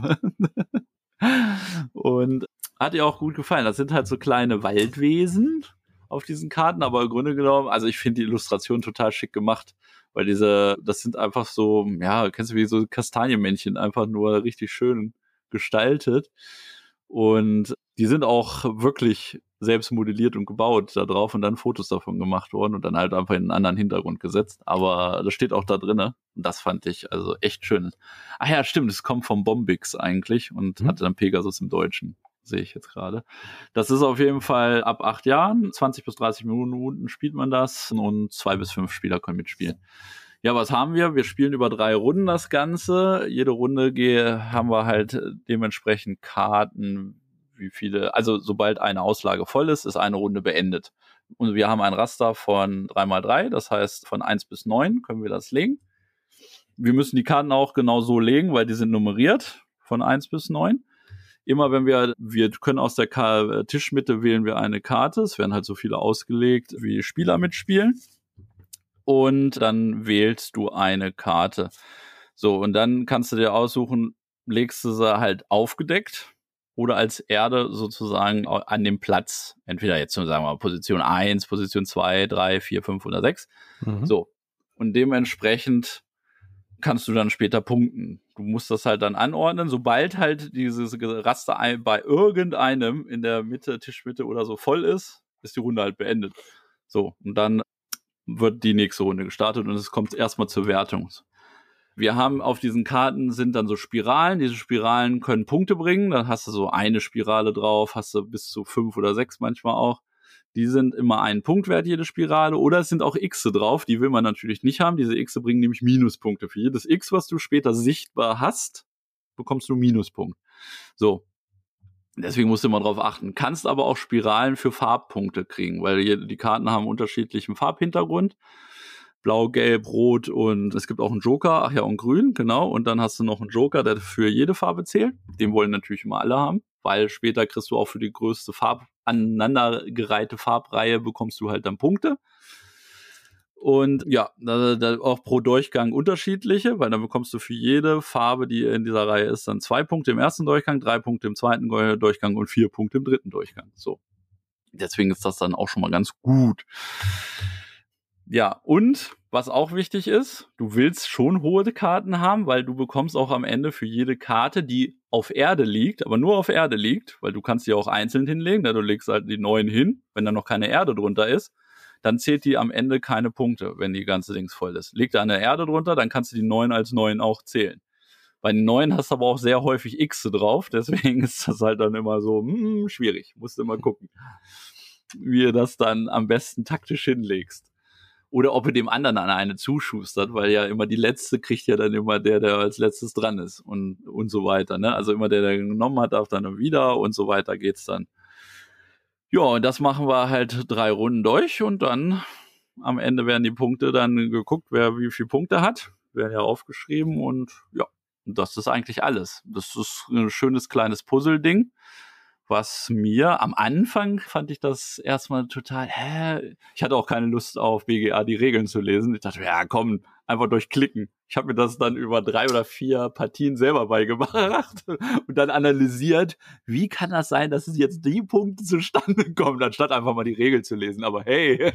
Und hat ihr auch gut gefallen. Das sind halt so kleine Waldwesen auf diesen Karten, aber im Grunde genommen, also ich finde die Illustration total schick gemacht, weil das sind einfach so, ja, kennst du wie so Kastanienmännchen, einfach nur richtig schön gestaltet. Und die sind auch wirklich selbst modelliert und gebaut da drauf und dann Fotos davon gemacht worden und dann halt einfach in einen anderen Hintergrund gesetzt. Aber das steht auch da drinne. Und das fand ich also echt schön. Ach ja, stimmt, es kommt vom Bombix eigentlich und hatte dann Pegasus im Deutschen. Sehe ich jetzt gerade. Das ist auf jeden Fall ab 8 Jahren, 20 bis 30 Minuten spielt man das und 2 bis 5 Spieler können mitspielen. Ja, was haben wir? Wir spielen über 3 Runden das Ganze. Jede Runde haben wir halt dementsprechend Karten, wie viele, also sobald eine Auslage voll ist, ist eine Runde beendet. Und wir haben ein Raster von 3x3, das heißt von 1 bis 9 können wir das legen. Wir müssen die Karten auch genau so legen, weil die sind nummeriert von 1 bis 9. Immer wenn wir können aus der Tischmitte wählen wir eine Karte. Es werden halt so viele ausgelegt, wie Spieler mitspielen. Und dann wählst du eine Karte. So, und dann kannst du dir aussuchen, legst du sie halt aufgedeckt oder als Erde sozusagen an dem Platz. Entweder jetzt, sagen wir mal, Position 1, Position 2, 3, 4, 5 oder 6. So. Und dementsprechend kannst du dann später punkten. Du musst das halt dann anordnen. Sobald halt dieses Raster bei irgendeinem in der Mitte, Tischmitte oder so voll ist die Runde halt beendet. So, und dann wird die nächste Runde gestartet und es kommt erstmal zur Wertung. Wir haben auf diesen Karten sind dann so Spiralen. Diese Spiralen können Punkte bringen. Dann hast du so eine Spirale drauf, hast du bis zu 5 oder 6 manchmal auch. Die sind immer einen Punkt wert, jede Spirale. Oder es sind auch Xe drauf. Die will man natürlich nicht haben. Diese Xe bringen nämlich Minuspunkte. Für jedes X, was du später sichtbar hast, bekommst du Minuspunkt. So. Deswegen musst du immer drauf achten. Kannst aber auch Spiralen für Farbpunkte kriegen, weil die Karten haben unterschiedlichen Farbhintergrund. Blau, Gelb, Rot und es gibt auch einen Joker, ach ja, und Grün, genau. Und dann hast du noch einen Joker, der für jede Farbe zählt. Den wollen natürlich immer alle haben, weil später kriegst du auch für die größte aneinandergereihte Farbreihe bekommst du halt dann Punkte. Und ja, da auch pro Durchgang unterschiedliche, weil dann bekommst du für jede Farbe, die in dieser Reihe ist, dann 2 Punkte im ersten Durchgang, 3 Punkte im zweiten Durchgang und 4 Punkte im dritten Durchgang. So. Deswegen ist das dann auch schon mal ganz gut. Ja, und was auch wichtig ist, du willst schon hohe Karten haben, weil du bekommst auch am Ende für jede Karte, die auf Erde liegt, aber nur auf Erde liegt, weil du kannst die auch einzeln hinlegen, du legst halt die 9 hin, wenn da noch keine Erde drunter ist, dann zählt die am Ende keine Punkte, wenn die ganze Dings voll ist. Liegt da eine Erde drunter, dann kannst du die 9 als 9 auch zählen. Bei den 9 hast du aber auch sehr häufig Xe drauf, deswegen ist das halt dann immer so schwierig. Musst du immer gucken, wie du das dann am besten taktisch hinlegst. Oder ob er dem anderen an eine zuschustert, weil ja immer die letzte kriegt ja dann immer der als letztes dran ist und so weiter. Ne? Also immer der genommen hat, darf dann wieder und so weiter geht's dann. Ja, und das machen wir halt 3 Runden durch und dann am Ende werden die Punkte dann geguckt, wer wie viele Punkte hat. Werden ja aufgeschrieben und ja, das ist eigentlich alles. Das ist ein schönes kleines Puzzle-Ding, was mir am Anfang fand ich das erstmal total, ich hatte auch keine Lust auf BGA die Regeln zu lesen. Ich dachte, ja komm, einfach durchklicken. Ich habe mir das dann über 3 oder 4 Partien selber beigebracht und dann analysiert, wie kann das sein, dass es jetzt die Punkte zustande kommen, anstatt einfach mal die Regeln zu lesen. Aber hey.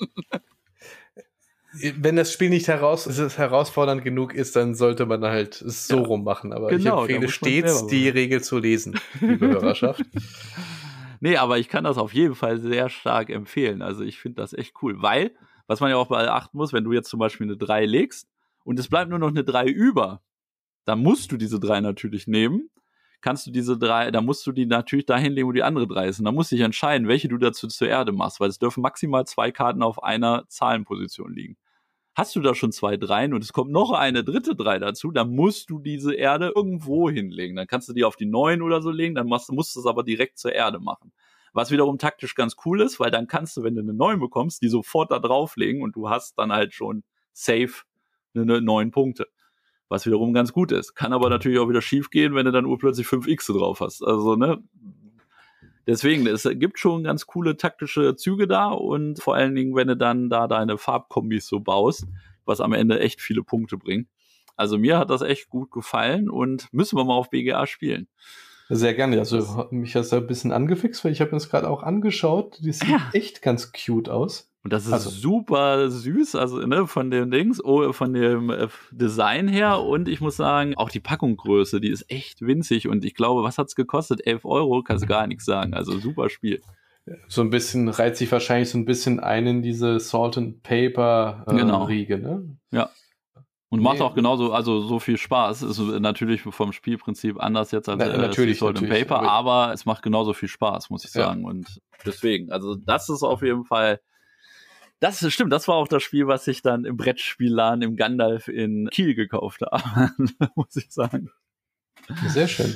Wenn das Spiel nicht herausfordernd genug ist, dann sollte man halt es so rummachen. Aber genau, ich empfehle stets, die Regel zu lesen, liebe Hörerschaft. Nee, aber ich kann das auf jeden Fall sehr stark empfehlen. Also ich finde das echt cool, weil, was man ja auch beachten muss, wenn du jetzt zum Beispiel eine 3 legst und es bleibt nur noch eine 3 über, dann musst du diese 3 natürlich nehmen. Kannst du diese 3, dann musst du die natürlich dahin legen, wo die andere 3 ist. Und dann musst du dich entscheiden, welche du dazu zur Erde machst, weil es dürfen maximal 2 Karten auf einer Zahlenposition liegen. Hast du da schon 2 Dreien und es kommt noch eine dritte 3 dazu, dann musst du diese Erde irgendwo hinlegen. Dann kannst du die auf die 9 oder so legen, dann musst du es aber direkt zur Erde machen. Was wiederum taktisch ganz cool ist, weil dann kannst du, wenn du eine 9 bekommst, die sofort da drauflegen und du hast dann halt schon safe eine 9 Punkte. Was wiederum ganz gut ist. Kann aber natürlich auch wieder schief gehen, wenn du dann urplötzlich 5 X drauf hast. Also, ne? Deswegen, es gibt schon ganz coole taktische Züge da und vor allen Dingen, wenn du dann da deine Farbkombis so baust, was am Ende echt viele Punkte bringt. Also mir hat das echt gut gefallen und müssen wir mal auf BGA spielen. Sehr gerne. Also mich hat es ein bisschen angefixt, weil ich habe mir das gerade auch angeschaut. Die sieht echt ganz cute aus. Und das ist super süß, also ne, von dem von dem Design her und ich muss sagen, auch die Packungsgröße, die ist echt winzig und ich glaube, was hat's gekostet? 11 €, kannst du gar nichts sagen, also super Spiel. So ein bisschen, reiht sich wahrscheinlich so ein bisschen ein in diese Salt and Paper Riege, ne? Ja. Und macht auch genauso, also so viel Spaß. Ist natürlich vom Spielprinzip anders jetzt als Salt and Paper, aber es macht genauso viel Spaß, muss ich sagen. Und deswegen, also das ist auf jeden Fall. Das stimmt, das war auch das Spiel, was ich dann im Brettspielladen im Gandalf in Kiel gekauft habe, muss ich sagen. Sehr schön.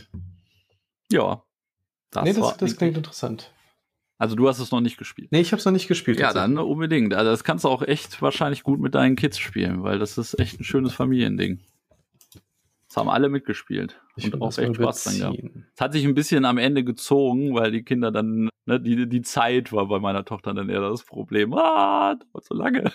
Ja. Das klingt interessant. Also du hast es noch nicht gespielt? Nee, ich habe es noch nicht gespielt. Ja, dann unbedingt. Also das kannst du auch echt wahrscheinlich gut mit deinen Kids spielen, weil das ist echt ein schönes Familiending. Das haben alle mitgespielt und auch echt Spaß dran gehabt. Es hat sich ein bisschen am Ende gezogen, weil die Kinder dann, ne, die Zeit war bei meiner Tochter dann eher das Problem. Dauert so lange.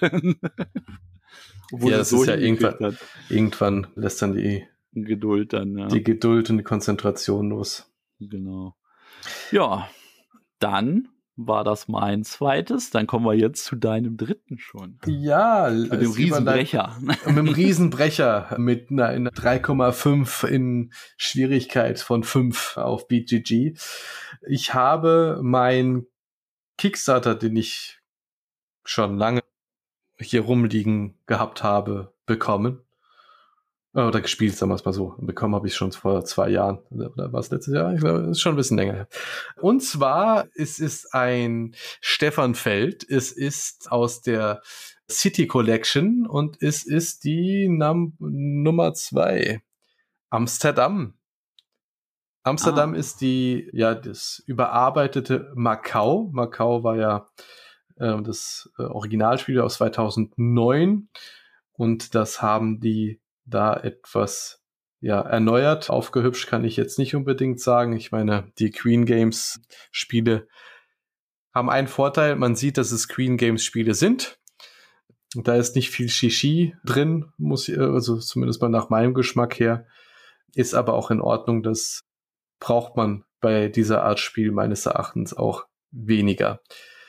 Ja, das so ist ja irgendwann lässt dann die Geduld dann, ja. Die Geduld und die Konzentration los. Genau. Ja, dann war das mein zweites. Dann kommen wir jetzt zu deinem dritten schon. Ja. Mit dem Riesenbrecher. Mit dem Riesenbrecher. Mit einer 3,5 in Schwierigkeit von 5 auf BGG. Ich habe mein Kickstarter, den ich schon lange hier rumliegen gehabt habe, bekommen. Oder gespielt, sagen wir es mal so. Bekommen habe ich schon vor 2 Jahren. Oder war es letztes Jahr? Ich glaube, das ist schon ein bisschen länger her. Und zwar, es ist ein Stefan Feld. Es ist aus der City Collection und es ist die Nummer 2. Amsterdam. Amsterdam ist das überarbeitete Macau. Macau war ja das Originalspiel aus 2009 und das haben die da etwas erneuert. Aufgehübscht kann ich jetzt nicht unbedingt sagen. Ich meine, die Queen Games Spiele haben einen Vorteil. Man sieht, dass es Queen Games Spiele sind. Da ist nicht viel Shishi drin, also zumindest mal nach meinem Geschmack her. Ist aber auch in Ordnung. Das braucht man bei dieser Art Spiel meines Erachtens auch weniger.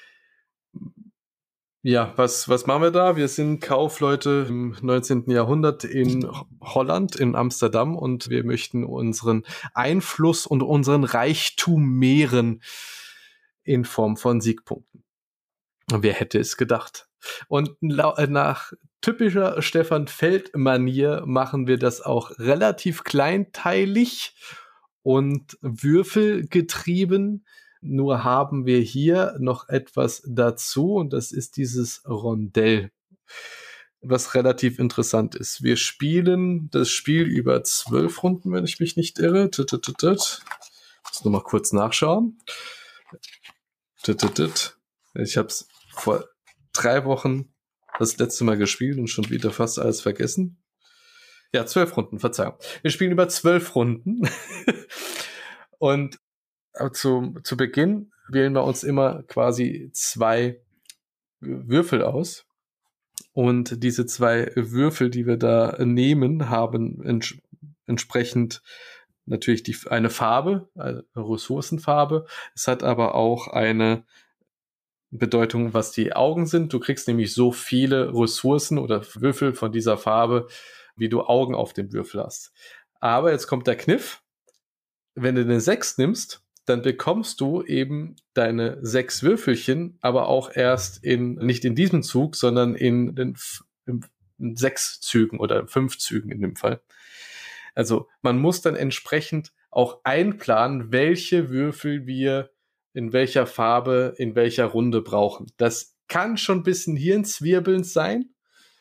Ja, was machen wir da? Wir sind Kaufleute im 19. Jahrhundert in Holland, in Amsterdam und wir möchten unseren Einfluss und unseren Reichtum mehren in Form von Siegpunkten. Wer hätte es gedacht? Und nach typischer Stefan Feld-Manier machen wir das auch relativ kleinteilig und würfelgetrieben. Nur haben wir hier noch etwas dazu und das ist dieses Rondell, was relativ interessant ist. Wir spielen das Spiel über 12 Runden, wenn ich mich nicht irre. Ich muss nur mal kurz nachschauen. Ich habe es vor 3 Wochen das letzte Mal gespielt und schon wieder fast alles vergessen. Ja, 12 Runden, Verzeihung. Wir spielen über 12 Runden und zu Beginn wählen wir uns immer quasi 2 Würfel aus. Und diese 2 Würfel, die wir da nehmen, haben entsprechend natürlich eine Farbe, eine Ressourcenfarbe. Es hat aber auch eine Bedeutung, was die Augen sind. Du kriegst nämlich so viele Ressourcen oder Würfel von dieser Farbe, wie du Augen auf dem Würfel hast. Aber jetzt kommt der Kniff. Wenn du eine 6 nimmst, dann bekommst du eben deine 6 Würfelchen, aber auch erst nicht in diesem Zug, sondern in 6 Zügen oder 5 Zügen in dem Fall. Also man muss dann entsprechend auch einplanen, welche Würfel wir in welcher Farbe, in welcher Runde brauchen. Das kann schon ein bisschen hirnzwirbelnd sein.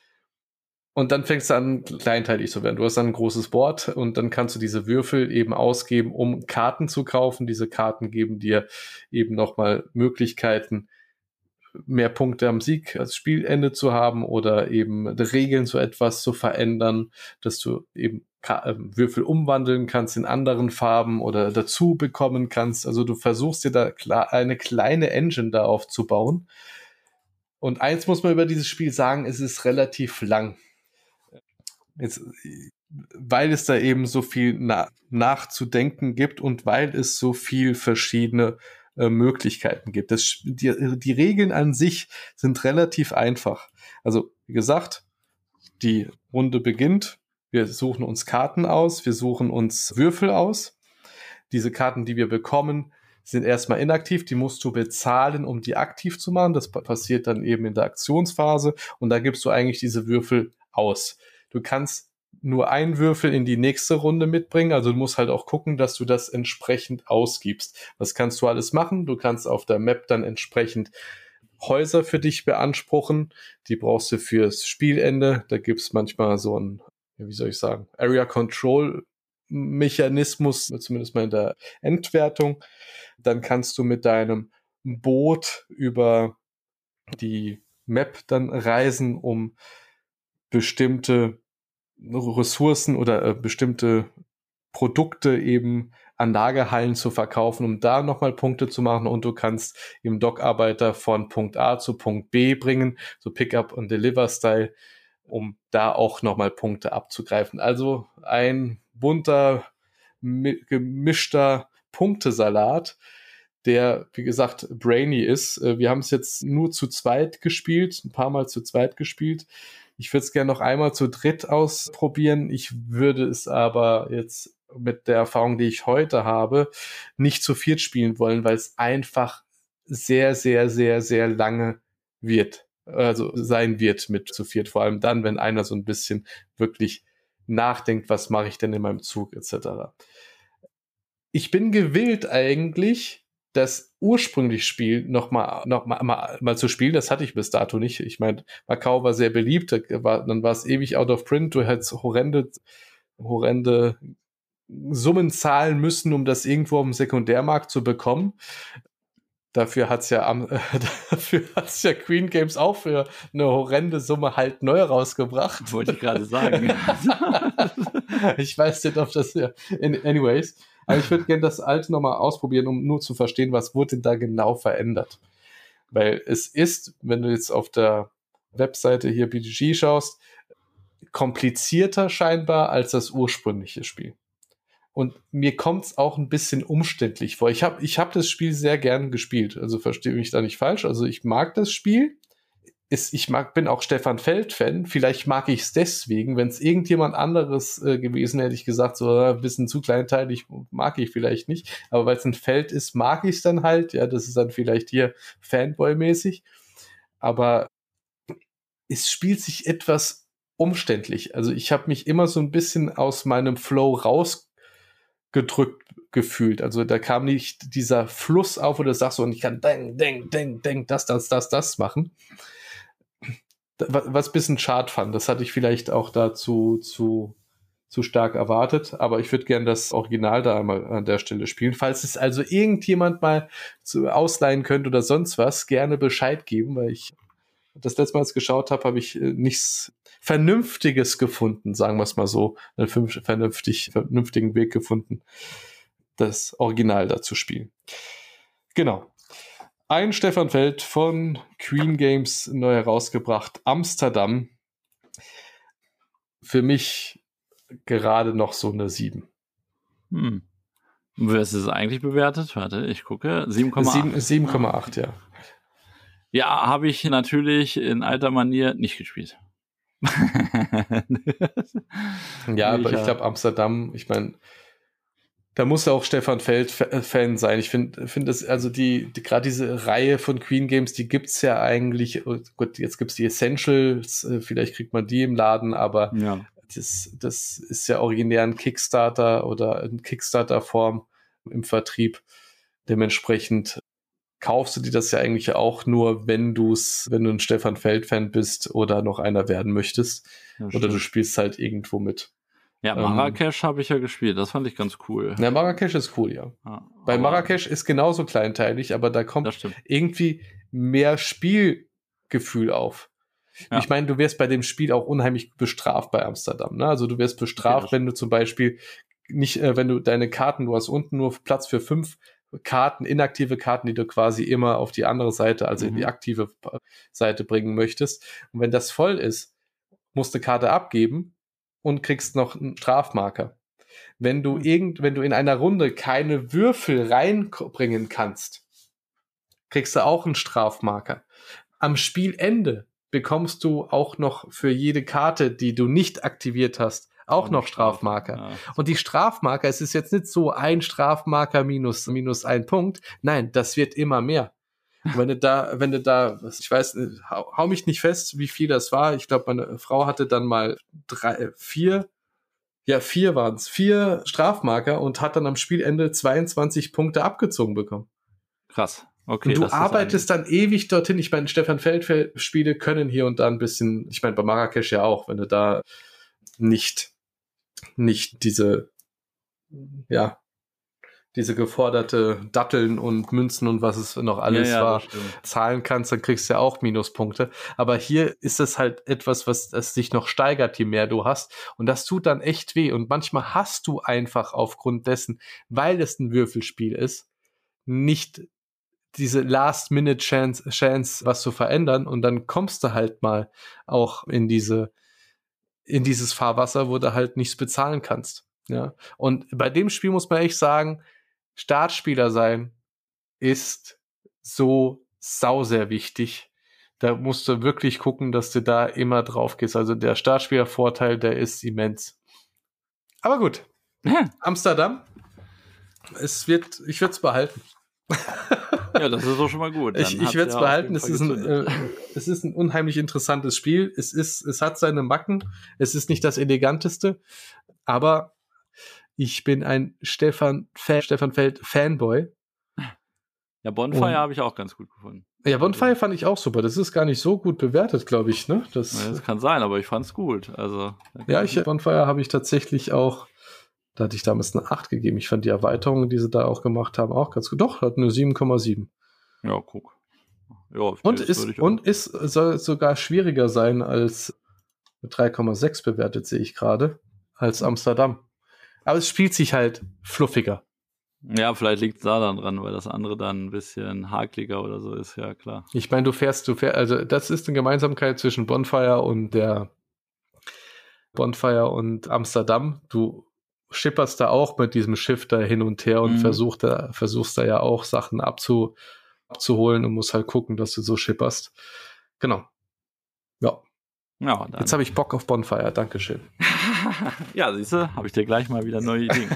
Und dann fängst du an, kleinteilig zu werden. Du hast dann ein großes Board und dann kannst du diese Würfel eben ausgeben, um Karten zu kaufen. Diese Karten geben dir eben nochmal Möglichkeiten, mehr Punkte am Sieg als Spielende zu haben oder eben Regeln so etwas zu verändern, dass du eben Würfel umwandeln kannst in anderen Farben oder dazu bekommen kannst. Also du versuchst dir da eine kleine Engine da aufzubauen. Und eins muss man über dieses Spiel sagen, es ist relativ lang. Jetzt, weil es da eben so viel nachzudenken gibt und weil es so viel verschiedene Möglichkeiten gibt. Die Regeln an sich sind relativ einfach. Also, wie gesagt, die Runde beginnt. Wir suchen uns Karten aus, wir suchen uns Würfel aus. Diese Karten, die wir bekommen, sind erstmal inaktiv. Die musst du bezahlen, um die aktiv zu machen. Das passiert dann eben in der Aktionsphase. Und da gibst du eigentlich diese Würfel aus. Du kannst nur einen Würfel in die nächste Runde mitbringen. Also du musst halt auch gucken, dass du das entsprechend ausgibst. Was kannst du alles machen? Du kannst auf der Map dann entsprechend Häuser für dich beanspruchen. Die brauchst du fürs Spielende. Da gibt's manchmal so ein, wie soll ich sagen, Area Control Mechanismus, zumindest mal in der Endwertung. Dann kannst du mit deinem Boot über die Map dann reisen, um bestimmte Ressourcen oder bestimmte Produkte eben an Lagerhallen zu verkaufen, um da nochmal Punkte zu machen, und du kannst eben Dockarbeiter von Punkt A zu Punkt B bringen, so Pick-up und Deliver-Style, um da auch nochmal Punkte abzugreifen. Also ein bunter, gemischter Punktesalat, der, wie gesagt, brainy ist. Wir haben es jetzt nur zu zweit gespielt, ein paar Mal zu zweit gespielt. Ich würde es gerne noch einmal zu dritt ausprobieren. Ich würde es aber jetzt mit der Erfahrung, die ich heute habe, nicht zu viert spielen wollen, weil es einfach sehr, sehr, sehr, sehr lange sein wird mit zu viert. Vor allem dann, wenn einer so ein bisschen wirklich nachdenkt, was mache ich denn in meinem Zug etc. Ich bin gewillt eigentlich, das ursprüngliche Spiel noch mal zu spielen. Das hatte ich bis dato nicht. Ich meine, Macau war sehr beliebt, dann war es ewig out of print. Du hättest horrende Summen zahlen müssen, um das irgendwo auf dem Sekundärmarkt zu bekommen. Dafür hat's ja Queen Games auch für eine horrende Summe halt neu rausgebracht. Wollte ich gerade sagen. Ich weiß nicht, ob das anyways. Aber ich würde gerne das alte nochmal ausprobieren, um nur zu verstehen, was wurde denn da genau verändert. Weil es ist, wenn du jetzt auf der Webseite hier BGG schaust, komplizierter scheinbar als das ursprüngliche Spiel. Und mir kommt es auch ein bisschen umständlich vor. Ich hab das Spiel sehr gern gespielt. Also verstehe mich da nicht falsch. Also ich mag das Spiel. Bin auch Stefan Feld-Fan. Vielleicht mag ich es deswegen. Wenn es irgendjemand anderes gewesen, hätte ich gesagt, so ein bisschen zu kleinteilig, mag ich vielleicht nicht. Aber weil es ein Feld ist, mag ich es dann halt. Ja, das ist dann vielleicht hier Fanboy-mäßig. Aber es spielt sich etwas umständlich. Also ich habe mich immer so ein bisschen aus meinem Flow rausgedrückt gefühlt. Also da kam nicht dieser Fluss auf, wo du sagst so, und ich kann das machen. Was ein bisschen schade fand. Das hatte ich vielleicht auch dazu zu stark erwartet, aber ich würde gerne das Original da einmal an der Stelle spielen. Falls es also irgendjemand mal ausleihen könnte oder sonst was, gerne Bescheid geben, weil ich das letzte Mal, als ich geschaut habe ich nichts Vernünftiges gefunden, sagen wir es mal so, einen vernünftigen Weg gefunden. das Original da zu spielen. Genau. Ein Stefan Feld von Queen Games neu herausgebracht, Amsterdam. Für mich gerade noch so eine 7. Was ist es eigentlich bewertet? Warte, ich gucke. 7,8. 7,8, ja. Ja, habe ich natürlich in alter Manier nicht gespielt. Ja, aber ich glaube Amsterdam, ich meine, da muss ja auch Stefan Feld Fan sein. Ich finde es, also gerade diese Reihe von Queen Games, die gibt's ja eigentlich, gut, jetzt gibt's die Essentials, vielleicht kriegt man die im Laden, aber ja. Das ist ja originär ein Kickstarter oder in Kickstarter-Form im Vertrieb. Dementsprechend kaufst du dir das ja eigentlich auch nur, wenn du ein Stefan Feld-Fan bist oder noch einer werden möchtest. Oder du spielst halt irgendwo mit. Ja, Marrakesch habe ich ja gespielt. Das fand ich ganz cool. Na, Marrakesch ist cool, ja. Bei Marrakesch ist genauso kleinteilig, aber da kommt irgendwie mehr Spielgefühl auf. Ja. Ich meine, du wirst bei dem Spiel auch unheimlich bestraft bei Amsterdam. Ne? Also du wirst bestraft, wenn du zum Beispiel nicht, wenn du deine Karten, du hast unten nur Platz für 5 Karten, inaktive Karten, die du quasi immer auf die andere Seite, also in die aktive Seite bringen möchtest. Und wenn das voll ist, musst du Karte abgeben und kriegst noch einen Strafmarker. Wenn du in einer Runde keine Würfel reinbringen kannst, kriegst du auch einen Strafmarker. Am Spielende bekommst du auch noch für jede Karte, die du nicht aktiviert hast, auch noch Strafmarker. Ja. Und die Strafmarker, es ist jetzt nicht so ein Strafmarker minus 1 Punkt. Nein, das wird immer mehr. Und wenn du da, ich weiß, hau mich nicht fest, wie viel das war. Ich glaube, meine Frau hatte dann mal 4 waren es, 4 Strafmarker und hat dann am Spielende 22 Punkte abgezogen bekommen. Krass. Okay, und du arbeitest dann ewig dorthin. Ich meine, Stefan Feld-Spiele können hier und da ein bisschen, ich meine, bei Marrakesch ja auch, wenn du da nicht diese geforderte Datteln und Münzen und was es noch alles war, zahlen kannst, dann kriegst du ja auch Minuspunkte. Aber hier ist es halt etwas, was es sich noch steigert, je mehr du hast. Und das tut dann echt weh. Und manchmal hast du einfach aufgrund dessen, weil es ein Würfelspiel ist, nicht diese Last-Minute-Chance, was zu verändern, und dann kommst du halt mal auch in dieses Fahrwasser, wo du halt nichts bezahlen kannst. Ja. Und bei dem Spiel muss man echt sagen, Startspieler sein ist so sehr wichtig. Da musst du wirklich gucken, dass du da immer drauf gehst. Also der Startspielervorteil, der ist immens. Aber gut. Amsterdam. Ich würde es behalten. Ja, das ist doch schon mal gut. Ich werde es behalten. Es ist ein unheimlich interessantes Spiel. Es hat seine Macken. Es ist nicht das eleganteste, aber ich bin ein Stefan Feld Fanboy. Ja, Bonfire habe ich auch ganz gut gefunden. Ja, Bonfire fand ich auch super. Das ist gar nicht so gut bewertet, glaube ich. Ne? Das kann sein, aber ich fand es gut. Also, Bonfire habe ich tatsächlich auch. Da hatte ich damals eine 8 gegeben. Ich fand die Erweiterungen, die sie da auch gemacht haben, auch ganz gut. Doch, hat eine 7,7. Ja, guck. Ja, soll sogar schwieriger sein als mit 3,6 bewertet, sehe ich gerade, als Amsterdam. Aber es spielt sich halt fluffiger. Ja, vielleicht liegt es da dann dran, weil das andere dann ein bisschen hakliger oder so ist, ja klar. Ich meine, du fährst, also das ist eine Gemeinsamkeit zwischen Bonfire und Amsterdam. Du schipperst da auch mit diesem Schiff da hin und her und versuchst da ja auch Sachen abzuholen und musst halt gucken, dass du so schipperst. Genau. Ja. Jetzt habe ich Bock auf Bonfire. Dankeschön. Ja, siehst du, habe ich dir gleich mal wieder neue Ideen.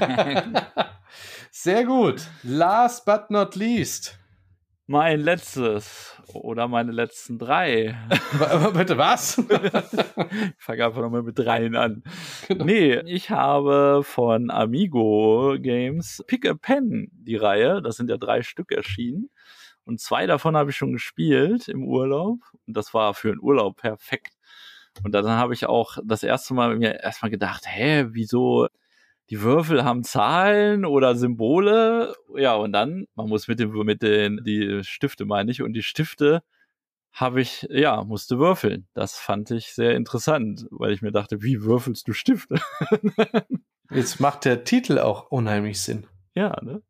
Sehr gut. Last but not least. Mein letztes oder meine letzten 3. Bitte was? Ich fange einfach nochmal mit 3 an. Genau. Nee, ich habe von Amigo Games Pick a Pen die Reihe. Das sind ja 3 Stück erschienen. Und 2 davon habe ich schon gespielt im Urlaub. Und das war für einen Urlaub perfekt. Und dann habe ich auch das erste Mal mir erstmal gedacht, wieso die Würfel haben Zahlen oder Symbole? Ja, und dann, man muss die Stifte meine ich, und die Stifte musste würfeln. Das fand ich sehr interessant, weil ich mir dachte, wie würfelst du Stifte? Jetzt macht der Titel auch unheimlich Sinn. Ja, ne?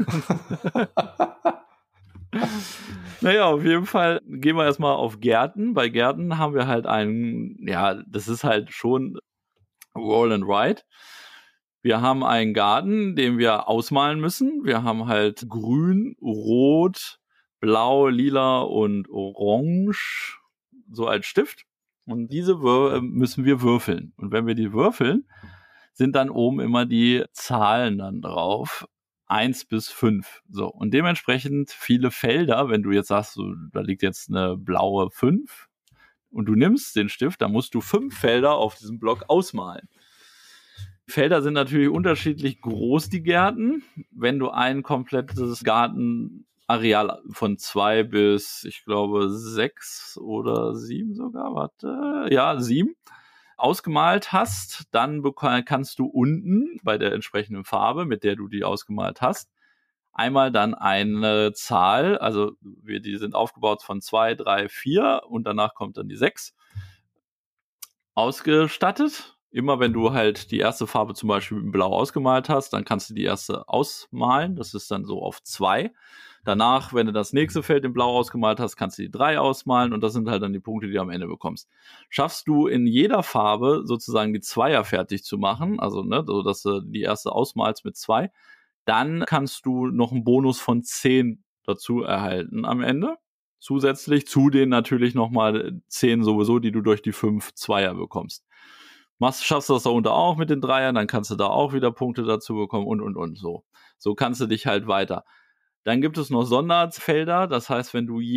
Naja, auf jeden Fall gehen wir erstmal auf Gärten. Bei Gärten haben wir halt das ist halt schon Roll and Ride. Wir haben einen Garten, den wir ausmalen müssen. Wir haben halt grün, rot, blau, lila und orange so als Stift. Und diese müssen wir würfeln. Und wenn wir die würfeln, sind dann oben immer die Zahlen dann drauf. 1 bis 5. So. Und dementsprechend viele Felder, wenn du jetzt sagst, so, da liegt jetzt eine blaue 5 und du nimmst den Stift, dann musst du 5 Felder auf diesem Block ausmalen. Die Felder sind natürlich unterschiedlich groß, die Gärten. Wenn du ein komplettes Gartenareal von 2 bis, ich glaube, 6 oder 7 sogar, 7 ausgemalt hast, dann kannst du unten bei der entsprechenden Farbe, mit der du die ausgemalt hast, einmal dann eine Zahl, also die sind aufgebaut von 2, 3, 4 und danach kommt dann die 6, ausgestattet. Immer wenn du halt die erste Farbe zum Beispiel mit Blau ausgemalt hast, dann kannst du die erste ausmalen, das ist dann so auf 2. Danach, wenn du das nächste Feld in Blau ausgemalt hast, kannst du die 3 ausmalen und das sind halt dann die Punkte, die du am Ende bekommst. Schaffst du in jeder Farbe sozusagen die Zweier fertig zu machen, also so dass du die erste ausmalst mit 2, dann kannst du noch einen Bonus von 10 dazu erhalten am Ende. Zusätzlich zu den natürlich nochmal 10 sowieso, die du durch die 5 Zweier bekommst. Schaffst du das da unter auch mit den Dreiern, dann kannst du da auch wieder Punkte dazu bekommen und so. So kannst du dich halt weiter. Dann gibt es noch Sonderfelder, das heißt, wenn du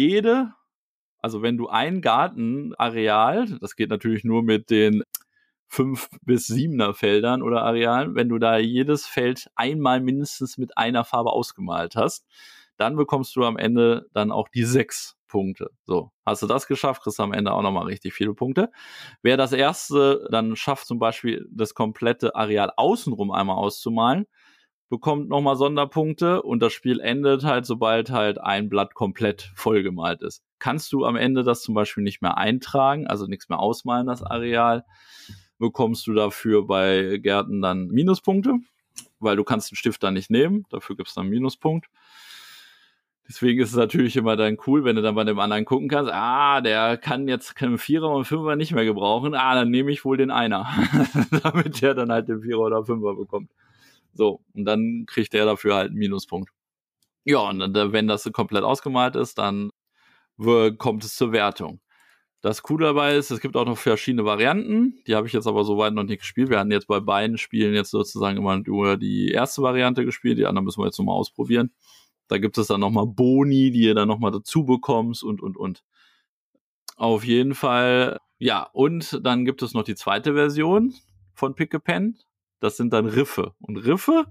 ein Gartenareal, das geht natürlich nur mit den 5 bis 7er Feldern oder Arealen, wenn du da jedes Feld einmal mindestens mit einer Farbe ausgemalt hast, dann bekommst du am Ende dann auch die 6 Punkte. So, hast du das geschafft, kriegst du am Ende auch nochmal richtig viele Punkte. Wer das erste dann schafft, zum Beispiel das komplette Areal außenrum einmal auszumalen, bekommt nochmal Sonderpunkte und das Spiel endet halt, sobald halt ein Blatt komplett vollgemalt ist. Kannst du am Ende das zum Beispiel nicht mehr eintragen, also nichts mehr ausmalen, das Areal, bekommst du dafür bei Gärten dann Minuspunkte, weil du kannst den Stift dann nicht nehmen, dafür gibt es dann einen Minuspunkt. Deswegen ist es natürlich immer dann cool, wenn du dann bei dem anderen gucken kannst, der kann jetzt einen Vierer und Fünfer nicht mehr gebrauchen, dann nehme ich wohl den Einer, damit der dann halt den Vierer oder Fünfer bekommt. So, und dann kriegt der dafür halt einen Minuspunkt. Ja, und dann, wenn das komplett ausgemalt ist, dann kommt es zur Wertung. Das Coole dabei ist, es gibt auch noch verschiedene Varianten, die habe ich jetzt aber soweit noch nicht gespielt. Wir hatten jetzt bei beiden Spielen jetzt sozusagen immer nur die erste Variante gespielt, die anderen müssen wir jetzt nochmal ausprobieren. Da gibt es dann nochmal Boni, die ihr dann nochmal dazu bekommst und. Auf jeden Fall, ja, und dann gibt es noch die zweite Version von Pick a Pen. Das sind dann Riffe. Und Riffe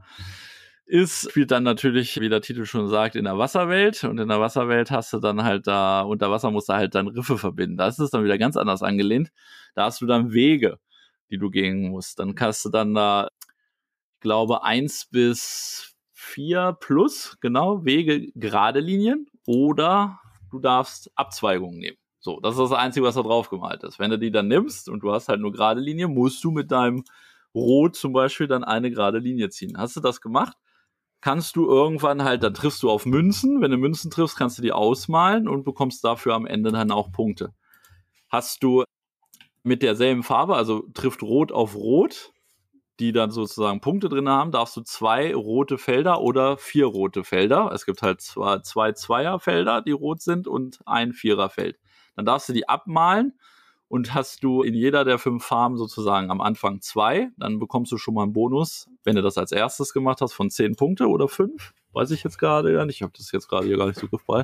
spielt dann natürlich, wie der Titel schon sagt, in der Wasserwelt. Und in der Wasserwelt hast du dann halt da, unter Wasser musst du halt dann Riffe verbinden. Da ist es dann wieder ganz anders angelehnt. Da hast du dann Wege, die du gehen musst. Dann kannst du dann da, ich glaube, 1 bis 4 plus, genau, Wege, gerade Linien. Oder du darfst Abzweigungen nehmen. So, das ist das Einzige, was da drauf gemalt ist. Wenn du die dann nimmst und du hast halt nur gerade Linie, musst du mit deinem Rot zum Beispiel dann eine gerade Linie ziehen. Hast du das gemacht, kannst du irgendwann halt, dann triffst du auf Münzen. Wenn du Münzen triffst, kannst du die ausmalen und bekommst dafür am Ende dann auch Punkte. Hast du mit derselben Farbe, also trifft Rot auf Rot, die dann sozusagen Punkte drin haben, darfst du 2 rote Felder oder 4 rote Felder. Es gibt halt 2 Zweierfelder, die rot sind und ein Viererfeld. Dann darfst du die abmalen und hast du in jeder der 5 Farben sozusagen am Anfang 2, dann bekommst du schon mal einen Bonus, wenn du das als erstes gemacht hast, von 10 Punkte oder 5. Weiß ich jetzt gerade gar nicht. Ich habe das jetzt gerade hier gar nicht so griffbereit.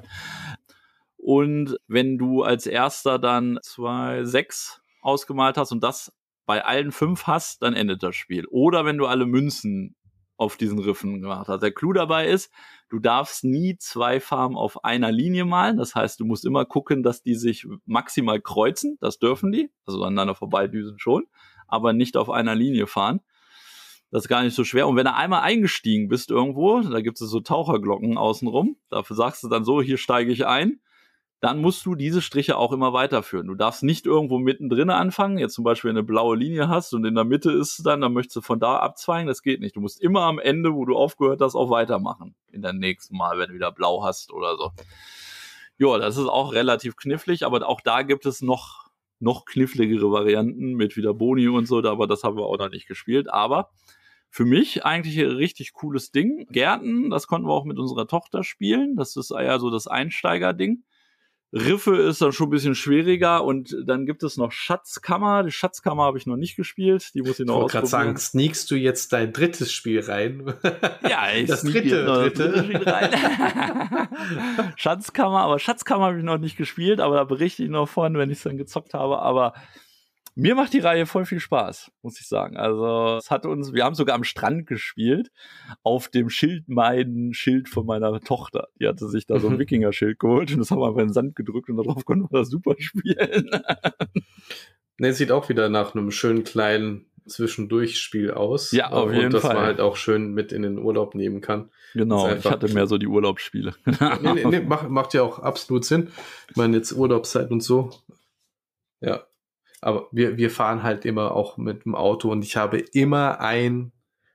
Und wenn du als erster dann 6 ausgemalt hast und das bei allen 5 hast, dann endet das Spiel. Oder wenn du alle Münzen auf diesen Riffen gemacht hast. Der Clou dabei ist, du darfst nie 2 Farben auf einer Linie malen. Das heißt, du musst immer gucken, dass die sich maximal kreuzen. Das dürfen die. Also aneinander vorbeidüsen schon. Aber nicht auf einer Linie fahren. Das ist gar nicht so schwer. Und wenn du einmal eingestiegen bist irgendwo, da gibt es so Taucherglocken außenrum. Dafür sagst du dann so, hier steige ich ein. dann musst du diese Striche auch immer weiterführen. Du darfst nicht irgendwo mittendrin anfangen, jetzt zum Beispiel eine blaue Linie hast und in der Mitte ist dann möchtest du von da abzweigen, das geht nicht. Du musst immer am Ende, wo du aufgehört hast, auch weitermachen. In der nächsten Mal, wenn du wieder blau hast oder so. Ja, das ist auch relativ knifflig, aber auch da gibt es noch kniffligere Varianten mit wieder Boni und so, aber das haben wir auch noch nicht gespielt. Aber für mich eigentlich ein richtig cooles Ding. Gärten, das konnten wir auch mit unserer Tochter spielen. Das ist ja so das Einsteigerding. Riffe ist dann schon ein bisschen schwieriger und dann gibt es noch Schatzkammer. Die Schatzkammer habe ich noch nicht gespielt, die muss ich noch ausprobieren. Ich wollte gerade sagen, sneakst du jetzt dein drittes Spiel rein? Ja, ich das dritte Spiel rein. Schatzkammer habe ich noch nicht gespielt, aber da berichte ich noch von, wenn ich es dann gezockt habe, aber mir macht die Reihe voll viel Spaß, muss ich sagen. Also wir haben sogar am Strand gespielt, auf dem Schildmeiden-Schild von meiner Tochter. Die hatte sich da so ein Wikinger-Schild geholt und das haben wir einfach in den Sand gedrückt und darauf konnten wir das super spielen. Ne, sieht auch wieder nach einem schönen kleinen Zwischendurchspiel aus. Ja, auf jeden Fall. Und dass man halt auch schön mit in den Urlaub nehmen kann. Genau, ich hatte mehr so die Urlaubsspiele. Nee, macht ja auch absolut Sinn. Ich meine, jetzt Urlaubszeit und so. Ja. Aber wir fahren halt immer auch mit dem Auto und ich habe immer ein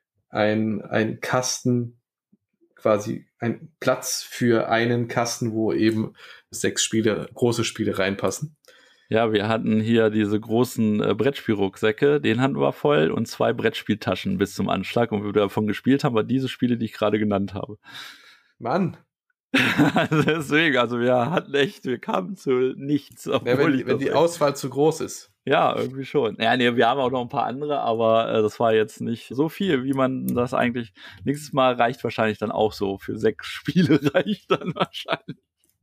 Kasten, quasi ein Platz für einen Kasten, wo eben 6 große Spiele reinpassen. Ja, wir hatten hier diese großen Brettspielrucksäcke, den hatten wir voll und 2 Brettspieltaschen bis zum Anschlag und wir davon gespielt haben, war diese Spiele, die ich gerade genannt habe. Mann! Deswegen, also wir kamen zu nichts. Wenn die Auswahl zu groß ist. Ja, irgendwie schon. Ja, nee, wir haben auch noch ein paar andere, aber das war jetzt nicht so viel, wie man das eigentlich. Nächstes Mal reicht wahrscheinlich dann auch so. Für 6 Spiele reicht dann wahrscheinlich.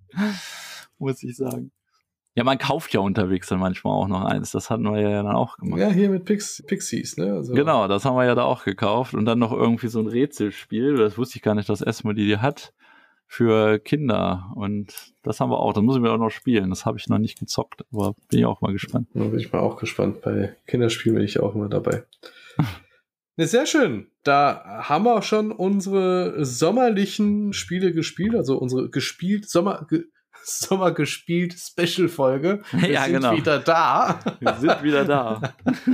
Muss ich sagen. Ja, man kauft ja unterwegs dann manchmal auch noch eins. Das hatten wir ja dann auch gemacht. Ja, hier mit Pixies, ne? Also genau, das haben wir ja da auch gekauft. Und dann noch irgendwie so ein Rätselspiel. Das wusste ich gar nicht, dass Esmo die hat. Für Kinder und das haben wir auch, das muss ich mir auch noch spielen, das habe ich noch nicht gezockt, aber bin ich auch mal gespannt. Da bin ich mal auch gespannt, bei Kinderspielen bin ich auch immer dabei. Ne, sehr schön, da haben wir schon unsere sommerlichen Spiele gespielt, also unsere Sommer gespielt Special-Folge. Wir sind wieder da. Wir sind wieder da.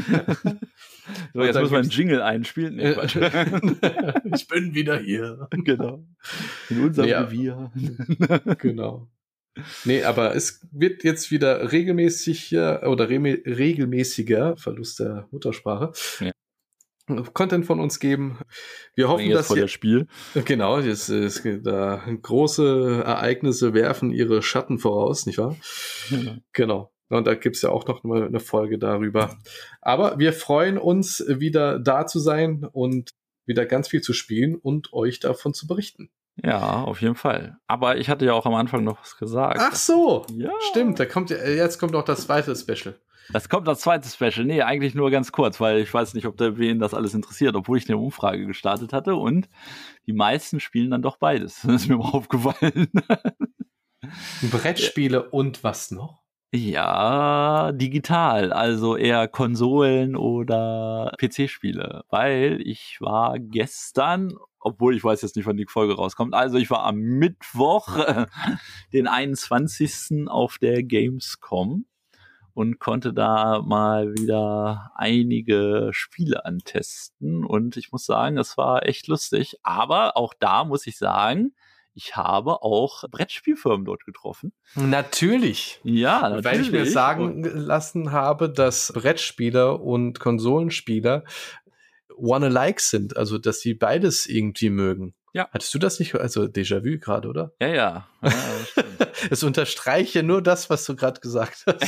So, jetzt muss man einen Jingle einspielen. Nee, ich bin wieder hier. Genau. In unserem Revier. Genau. Nee, aber es wird jetzt wieder regelmäßiger Verlust der Muttersprache. Ja. Content von uns geben. Wir hoffen, dass das Spiel. Genau, da große Ereignisse werfen ihre Schatten voraus, nicht wahr? Ja. Genau. Und da gibt's ja auch noch mal eine Folge darüber. Aber wir freuen uns, wieder da zu sein und wieder ganz viel zu spielen und euch davon zu berichten. Ja, auf jeden Fall. Aber ich hatte ja auch am Anfang noch was gesagt. Ach so, ja. Stimmt. Jetzt kommt noch das zweite Special. Das kommt das zweite Special. Nee, eigentlich nur ganz kurz, weil ich weiß nicht, ob wen das alles interessiert, obwohl ich eine Umfrage gestartet hatte und die meisten spielen dann doch beides. Das ist mir mal aufgefallen. Brettspiele und was noch? Ja, digital, also eher Konsolen oder PC-Spiele, weil ich war gestern, obwohl ich weiß jetzt nicht, wann die Folge rauskommt, also ich war am Mittwoch, den 21. auf der Gamescom und konnte da mal wieder einige Spiele antesten und ich muss sagen, es war echt lustig, aber auch da muss ich sagen, ich habe auch Brettspielfirmen dort getroffen. Natürlich. Ja, natürlich. Weil ich mir sagen lassen habe, dass Brettspieler und Konsolenspieler one-alike sind, also dass sie beides irgendwie mögen. Ja. Hattest du das nicht? Also Déjà-vu gerade, oder? Ja. Es unterstreiche nur das, was du gerade gesagt hast.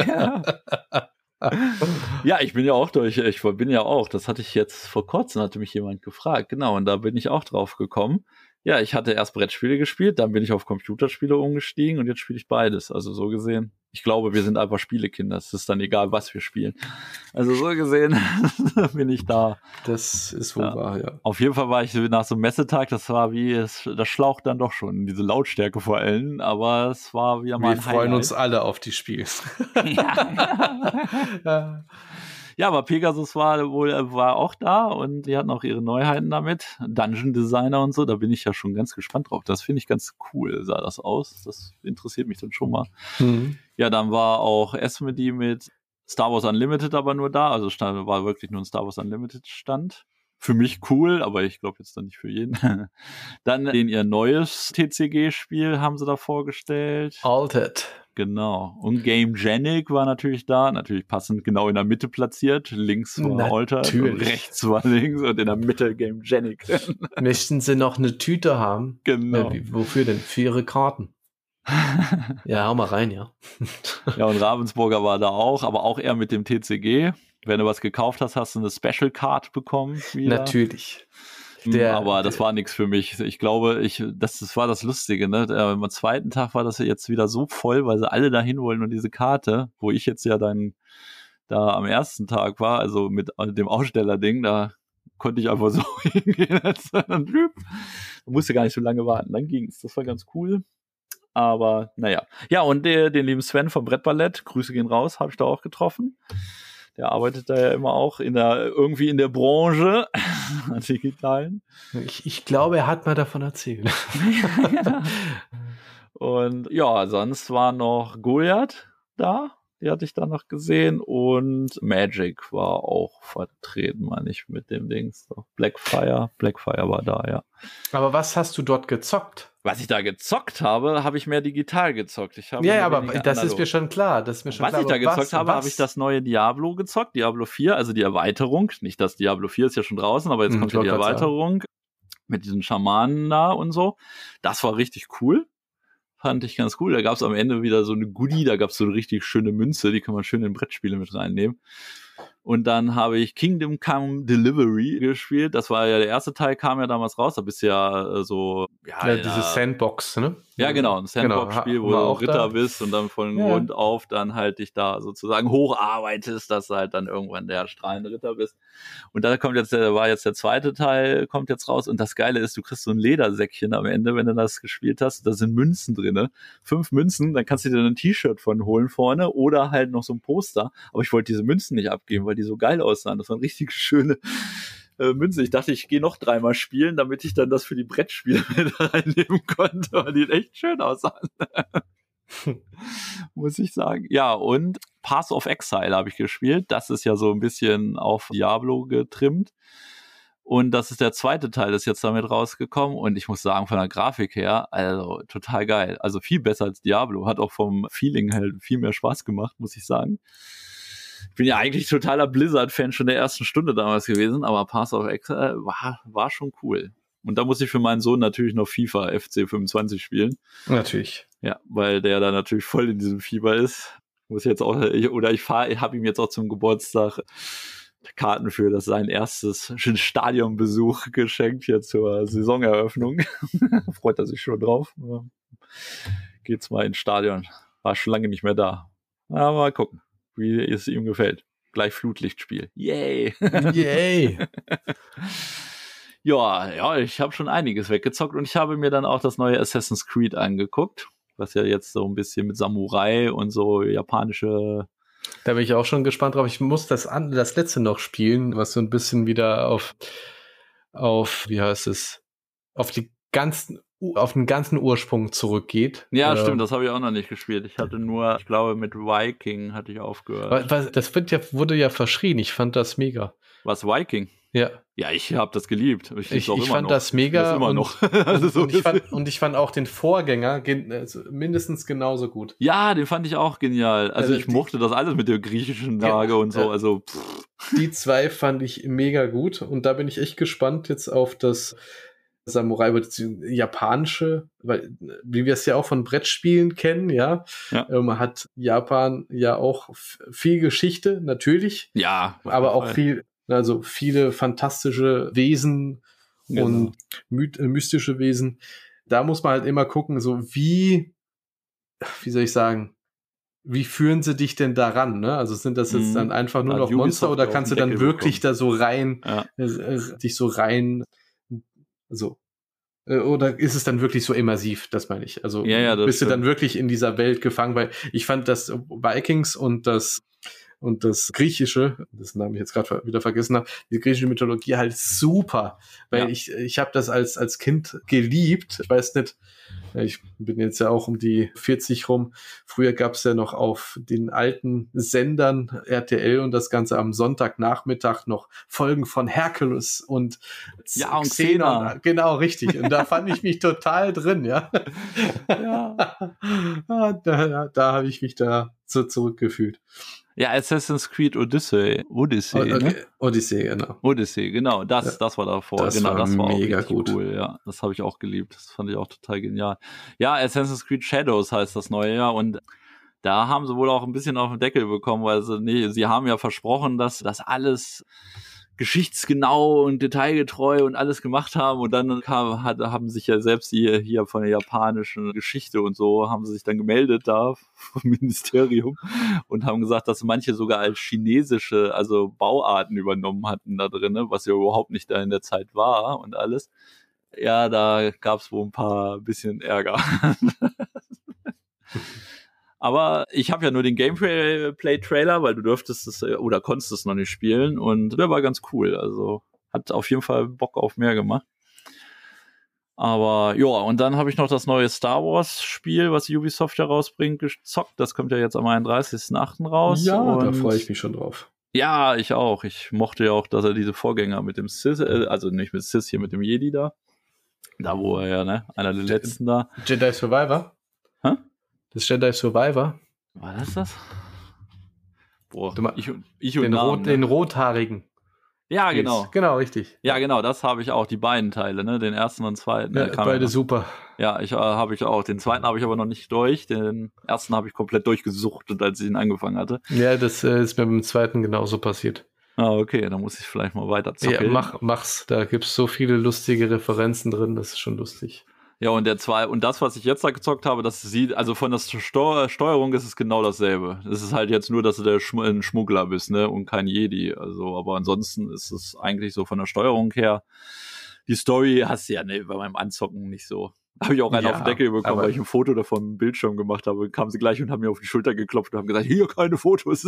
Ja, ich bin ja auch das hatte ich jetzt vor kurzem, hatte mich jemand gefragt, genau, und da bin ich auch drauf gekommen. Ja, ich hatte erst Brettspiele gespielt, dann bin ich auf Computerspiele umgestiegen und jetzt spiele ich beides. Also so gesehen, ich glaube, wir sind einfach Spielekinder. Es ist dann egal, was wir spielen. Also so gesehen bin ich da. Das ist wohl wahr, ja. Auf jeden Fall war ich nach so einem Messetag, das war das schlaucht dann doch schon, diese Lautstärke vor allem, aber es war wieder mal ein Highlight. Wir freuen uns alle auf die Spiele. Ja, aber Pegasus war auch da und die hatten auch ihre Neuheiten damit. Dungeon Designer und so, da bin ich ja schon ganz gespannt drauf. Das finde ich ganz cool, sah das aus. Das interessiert mich dann schon mal. Ja, dann war auch Asmodee mit Star Wars Unlimited aber nur da. Also war wirklich nur ein Star Wars Unlimited Stand. Für mich cool, aber ich glaube jetzt dann nicht für jeden. Dann ihr neues TCG-Spiel haben sie da vorgestellt. Altered. Genau. Und Game Genic war natürlich da, natürlich passend genau in der Mitte platziert. Links war Altered, rechts war links und in der Mitte Game Genic. Möchten sie noch eine Tüte haben? Genau. Wofür denn? Für ihre Karten. Ja, hau mal rein, ja. Ja, und Ravensburger war da auch, aber auch eher mit dem TCG. Wenn du was gekauft hast, hast du eine Special Card bekommen. Wieder. Natürlich. Aber das war nichts für mich. Ich glaube, das war das Lustige, ne? Am zweiten Tag war das ja jetzt wieder so voll, weil sie alle dahin wollen und diese Karte, wo ich jetzt ja dann da am ersten Tag war, also mit dem Ausstellerding, da konnte ich einfach so hingehen. Du musste gar nicht so lange warten. Dann ging's. Das war ganz cool. Aber naja. Ja, und den lieben Sven vom Brettballett, Grüße gehen raus, habe ich da auch getroffen. Der arbeitet da ja immer auch irgendwie in der Branche, digitalen. Ich glaube, er hat mal davon erzählt. Ja. Und ja, sonst war noch Goliath da. Die hatte ich da noch gesehen. Und Magic war auch vertreten, meine ich, mit dem Dings. Blackfire war da, ja. Aber was hast du dort gezockt? Was ich da gezockt habe ich mehr digital gezockt. Aber das ist mir schon klar. Was ich da gezockt habe ich das neue Diablo gezockt, Diablo 4, also die Erweiterung. Nicht das Diablo 4 ist ja schon draußen, aber jetzt kommt ja die Erweiterung mit diesen Schamanen da und so. Das war richtig cool. Fand ich ganz cool. Da gab es am Ende wieder so eine Goodie, da gab es so eine richtig schöne Münze, die kann man schön in Brettspiele mit reinnehmen. Und dann habe ich Kingdom Come Delivery gespielt. Das war ja der erste Teil, kam ja damals raus. Da bist du ja so... Ja, dieses Sandbox, ne? Ja, genau. Ein Sandbox-Spiel, wo du Ritter bist und dann von Grund auf dann halt dich da sozusagen hocharbeitest, dass du halt dann irgendwann der strahlende Ritter bist. Und da war jetzt der zweite Teil, kommt jetzt raus. Und das Geile ist, du kriegst so ein Ledersäckchen am Ende, wenn du das gespielt hast. Da sind Münzen drinne. 5 Münzen, dann kannst du dir ein T-Shirt von holen vorne oder halt noch so ein Poster. Aber ich wollte diese Münzen nicht abgeben, weil die so geil aussahen. Das waren richtig schöne Münze. Ich dachte, ich gehe noch 3-mal spielen, damit ich dann das für die Brettspiele mit reinnehmen konnte, weil die echt schön aussahen. Muss ich sagen. Ja, und Path of Exile habe ich gespielt. Das ist ja so ein bisschen auf Diablo getrimmt. Und das ist der zweite Teil, ist jetzt damit rausgekommen. Und ich muss sagen, von der Grafik her, also total geil. Also viel besser als Diablo. Hat auch vom Feeling halt viel mehr Spaß gemacht, muss ich sagen. Ich bin ja eigentlich totaler Blizzard-Fan schon der ersten Stunde damals gewesen, aber Path of Exile war schon cool. Und da muss ich für meinen Sohn natürlich noch FIFA FC 25 spielen. Natürlich. Ja, weil der da natürlich voll in diesem Fieber ist. Ich habe ihm jetzt auch zum Geburtstag Karten für sein erstes Stadionbesuch geschenkt hier zur Saisoneröffnung. Freut er sich schon drauf. Geht's mal ins Stadion. War schon lange nicht mehr da. Aber mal gucken, wie es ihm gefällt. Gleich Flutlichtspiel. Yay! Yay! Ja, ich habe schon einiges weggezockt und ich habe mir dann auch das neue Assassin's Creed angeguckt, was ja jetzt so ein bisschen mit Samurai und so japanische... Da bin ich auch schon gespannt drauf. Ich muss das letzte noch spielen, was so ein bisschen wieder auf wie heißt es, auf den ganzen Ursprung zurückgeht. Ja, stimmt, das habe ich auch noch nicht gespielt. Ich hatte nur, ich glaube, mit Viking hatte ich aufgehört. Das wurde ja verschrien. Ich fand das mega. Was, Viking? Ja. Ja, ich habe das geliebt. Ich fand das mega. Immer noch. Und ich fand auch den Vorgänger mindestens genauso gut. Ja, den fand ich auch genial. Also ich mochte das alles mit der griechischen Lage und so. Also die zwei fand ich mega gut. Und da bin ich echt gespannt jetzt auf das Samurai, japanische, weil wie wir es ja auch von Brettspielen kennen, hat Japan ja auch viel Geschichte, natürlich. Ja. Aber auch viele fantastische Wesen und mystische Wesen. Da muss man halt immer gucken, so wie soll ich sagen, wie führen sie dich denn daran, ne? Also sind das jetzt dann einfach nur noch Monster oder kannst du dann wirklich da so rein, dich so rein, so. Oder ist es dann wirklich so immersiv, das meine ich. Also bist du dann wirklich in dieser Welt gefangen, weil ich fand das Vikings und das und das Griechische, dessen Namen ich jetzt gerade wieder vergessen habe, die griechische Mythologie halt super, weil ich habe das als Kind geliebt. Ich weiß nicht, ich bin jetzt ja auch um die 40 rum. Früher gab es ja noch auf den alten Sendern RTL und das Ganze am Sonntagnachmittag noch Folgen von Herkules und Xena. Genau, richtig. Und da fand ich mich total drin, ja. Da habe ich mich da so zurückgefühlt. Ja, Assassin's Creed Odyssey, ne? Odyssey, genau. Odyssey, genau, das war davor. Das genau, war das war mega auch gut. Cool, ja. Das habe ich auch geliebt. Das fand ich auch total genial. Ja, Assassin's Creed Shadows heißt das neue, ja, und da haben sie wohl auch ein bisschen auf den Deckel bekommen, weil sie haben ja versprochen, dass das alles geschichtsgenau und detailgetreu und alles gemacht haben, und dann haben sich ja selbst die hier von der japanischen Geschichte und so, haben sie sich dann gemeldet da vom Ministerium und haben gesagt, dass manche sogar als chinesische, also Bauarten übernommen hatten da drin, was ja überhaupt nicht da in der Zeit war und alles. Ja, da gab es wohl ein bisschen Ärger. Aber ich habe ja nur den Gameplay-Trailer, weil du durftest es oder konntest es noch nicht spielen, und der war ganz cool. Also hat auf jeden Fall Bock auf mehr gemacht. Aber ja, und dann habe ich noch das neue Star Wars Spiel, was Ubisoft herausbringt, gezockt. Das kommt ja jetzt am 31.8. raus. Ja, und da freue ich mich schon drauf. Ja, ich auch. Ich mochte ja auch, dass er diese Vorgänger mit dem Sith, also nicht mit Sith, hier mit dem Jedi da. Da, wo er ja, ne, einer der letzten da. Jedi Survivor? Hä? Das Jedi Survivor? War das? Boah, ich und den, Namen, den rothaarigen. Ja, genau. Genau, richtig. Ja, genau, das habe ich auch, die beiden Teile, ne, den ersten und zweiten. Ja, beide super. Ja, habe ich auch. Den zweiten habe ich aber noch nicht durch. Den ersten habe ich komplett durchgesuchtet, als ich ihn angefangen hatte. Ja, das ist mir beim zweiten genauso passiert. Ah, okay, dann muss ich vielleicht mal weiter zocken. Ja, mach's. Da gibt's so viele lustige Referenzen drin, das ist schon lustig. Ja, und das, was ich jetzt da gezockt habe, das sieht, also von der Steuerung ist es genau dasselbe. Es ist halt jetzt nur, dass du ein Schmuggler bist, ne, und kein Jedi. Also, aber ansonsten ist es eigentlich so von der Steuerung her. Die Story hast du ja, ne, bei meinem Anzocken nicht so. Da habe ich auch einen auf den Deckel bekommen, weil ich ein Foto davon im Bildschirm gemacht habe. Und kamen sie gleich und haben mir auf die Schulter geklopft und haben gesagt, hier, keine Fotos.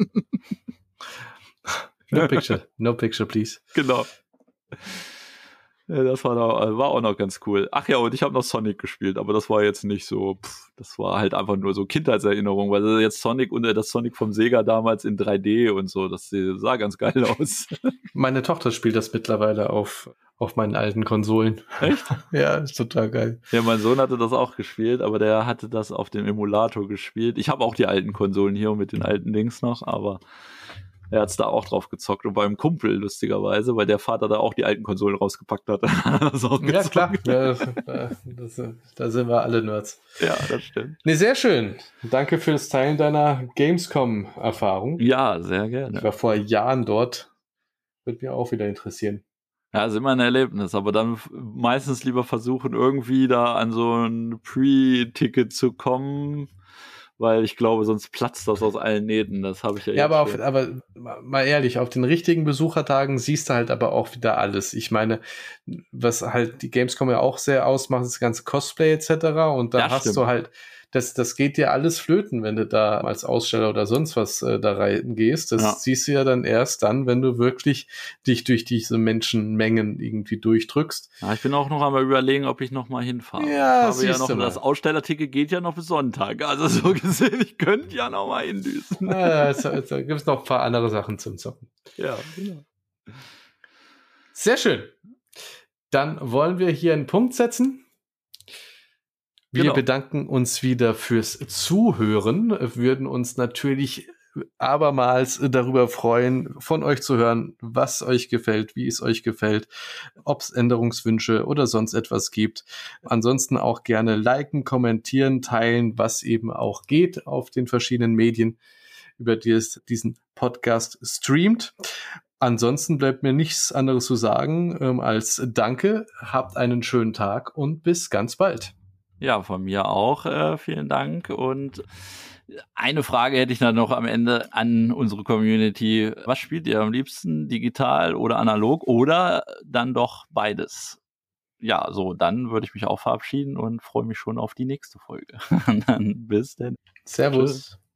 No picture, please. Genau. Ja, das war auch noch ganz cool. Ach ja, und ich habe noch Sonic gespielt, aber das war jetzt nicht so, das war halt einfach nur so Kindheitserinnerung, weil jetzt Sonic und das Sonic vom Sega damals in 3D und so, das sah ganz geil aus. Meine Tochter spielt das mittlerweile auf meinen alten Konsolen. Echt? Ja, ist total geil. Ja, mein Sohn hatte das auch gespielt, aber der hatte das auf dem Emulator gespielt. Ich habe auch die alten Konsolen hier mit den alten Dings noch, aber er hat's da auch drauf gezockt, und beim Kumpel lustigerweise, weil der Vater da auch die alten Konsolen rausgepackt hat. Ja, klar. Ja, da sind wir alle Nerds. Ja, das stimmt. Nee, sehr schön. Danke fürs Teilen deiner Gamescom-Erfahrung. Ja, sehr gerne. Ich war vor Jahren dort. Würde mich auch wieder interessieren. Ja, ist immer ein Erlebnis, aber dann meistens lieber versuchen, irgendwie da an so ein Pre-Ticket zu kommen, weil ich glaube, sonst platzt das aus allen Nähten. Das habe ich ja Ja, jetzt aber mal ehrlich, auf den richtigen Besuchertagen siehst du halt aber auch wieder alles. Ich meine, was halt die Gamescom ja auch sehr ausmacht, ist das ganze Cosplay etc. Und da hast du halt, das geht dir alles flöten, wenn du da als Aussteller oder sonst was da reingehst. Das siehst du ja dann erst dann, wenn du wirklich dich durch diese Menschenmengen irgendwie durchdrückst. Ja, ich bin auch noch einmal überlegen, ob ich noch mal hinfahre. Ja, das Ausstellerticket geht ja noch bis Sonntag. Also so gesehen, ich könnte ja noch mal hindüsen. Da gibt es noch ein paar andere Sachen zum Zocken. Ja, genau. Sehr schön. Dann wollen wir hier einen Punkt setzen. Wir bedanken uns wieder fürs Zuhören, würden uns natürlich abermals darüber freuen, von euch zu hören, was euch gefällt, wie es euch gefällt, ob es Änderungswünsche oder sonst etwas gibt. Ansonsten auch gerne liken, kommentieren, teilen, was eben auch geht auf den verschiedenen Medien, über die es diesen Podcast streamt. Ansonsten bleibt mir nichts anderes zu sagen als Danke, habt einen schönen Tag und bis ganz bald. Ja, von mir auch. Vielen Dank. Und eine Frage hätte ich dann noch am Ende an unsere Community. Was spielt ihr am liebsten? Digital oder analog? Oder dann doch beides? Ja, so, dann würde ich mich auch verabschieden und freue mich schon auf die nächste Folge. Dann bis denn. Servus. Tschüss.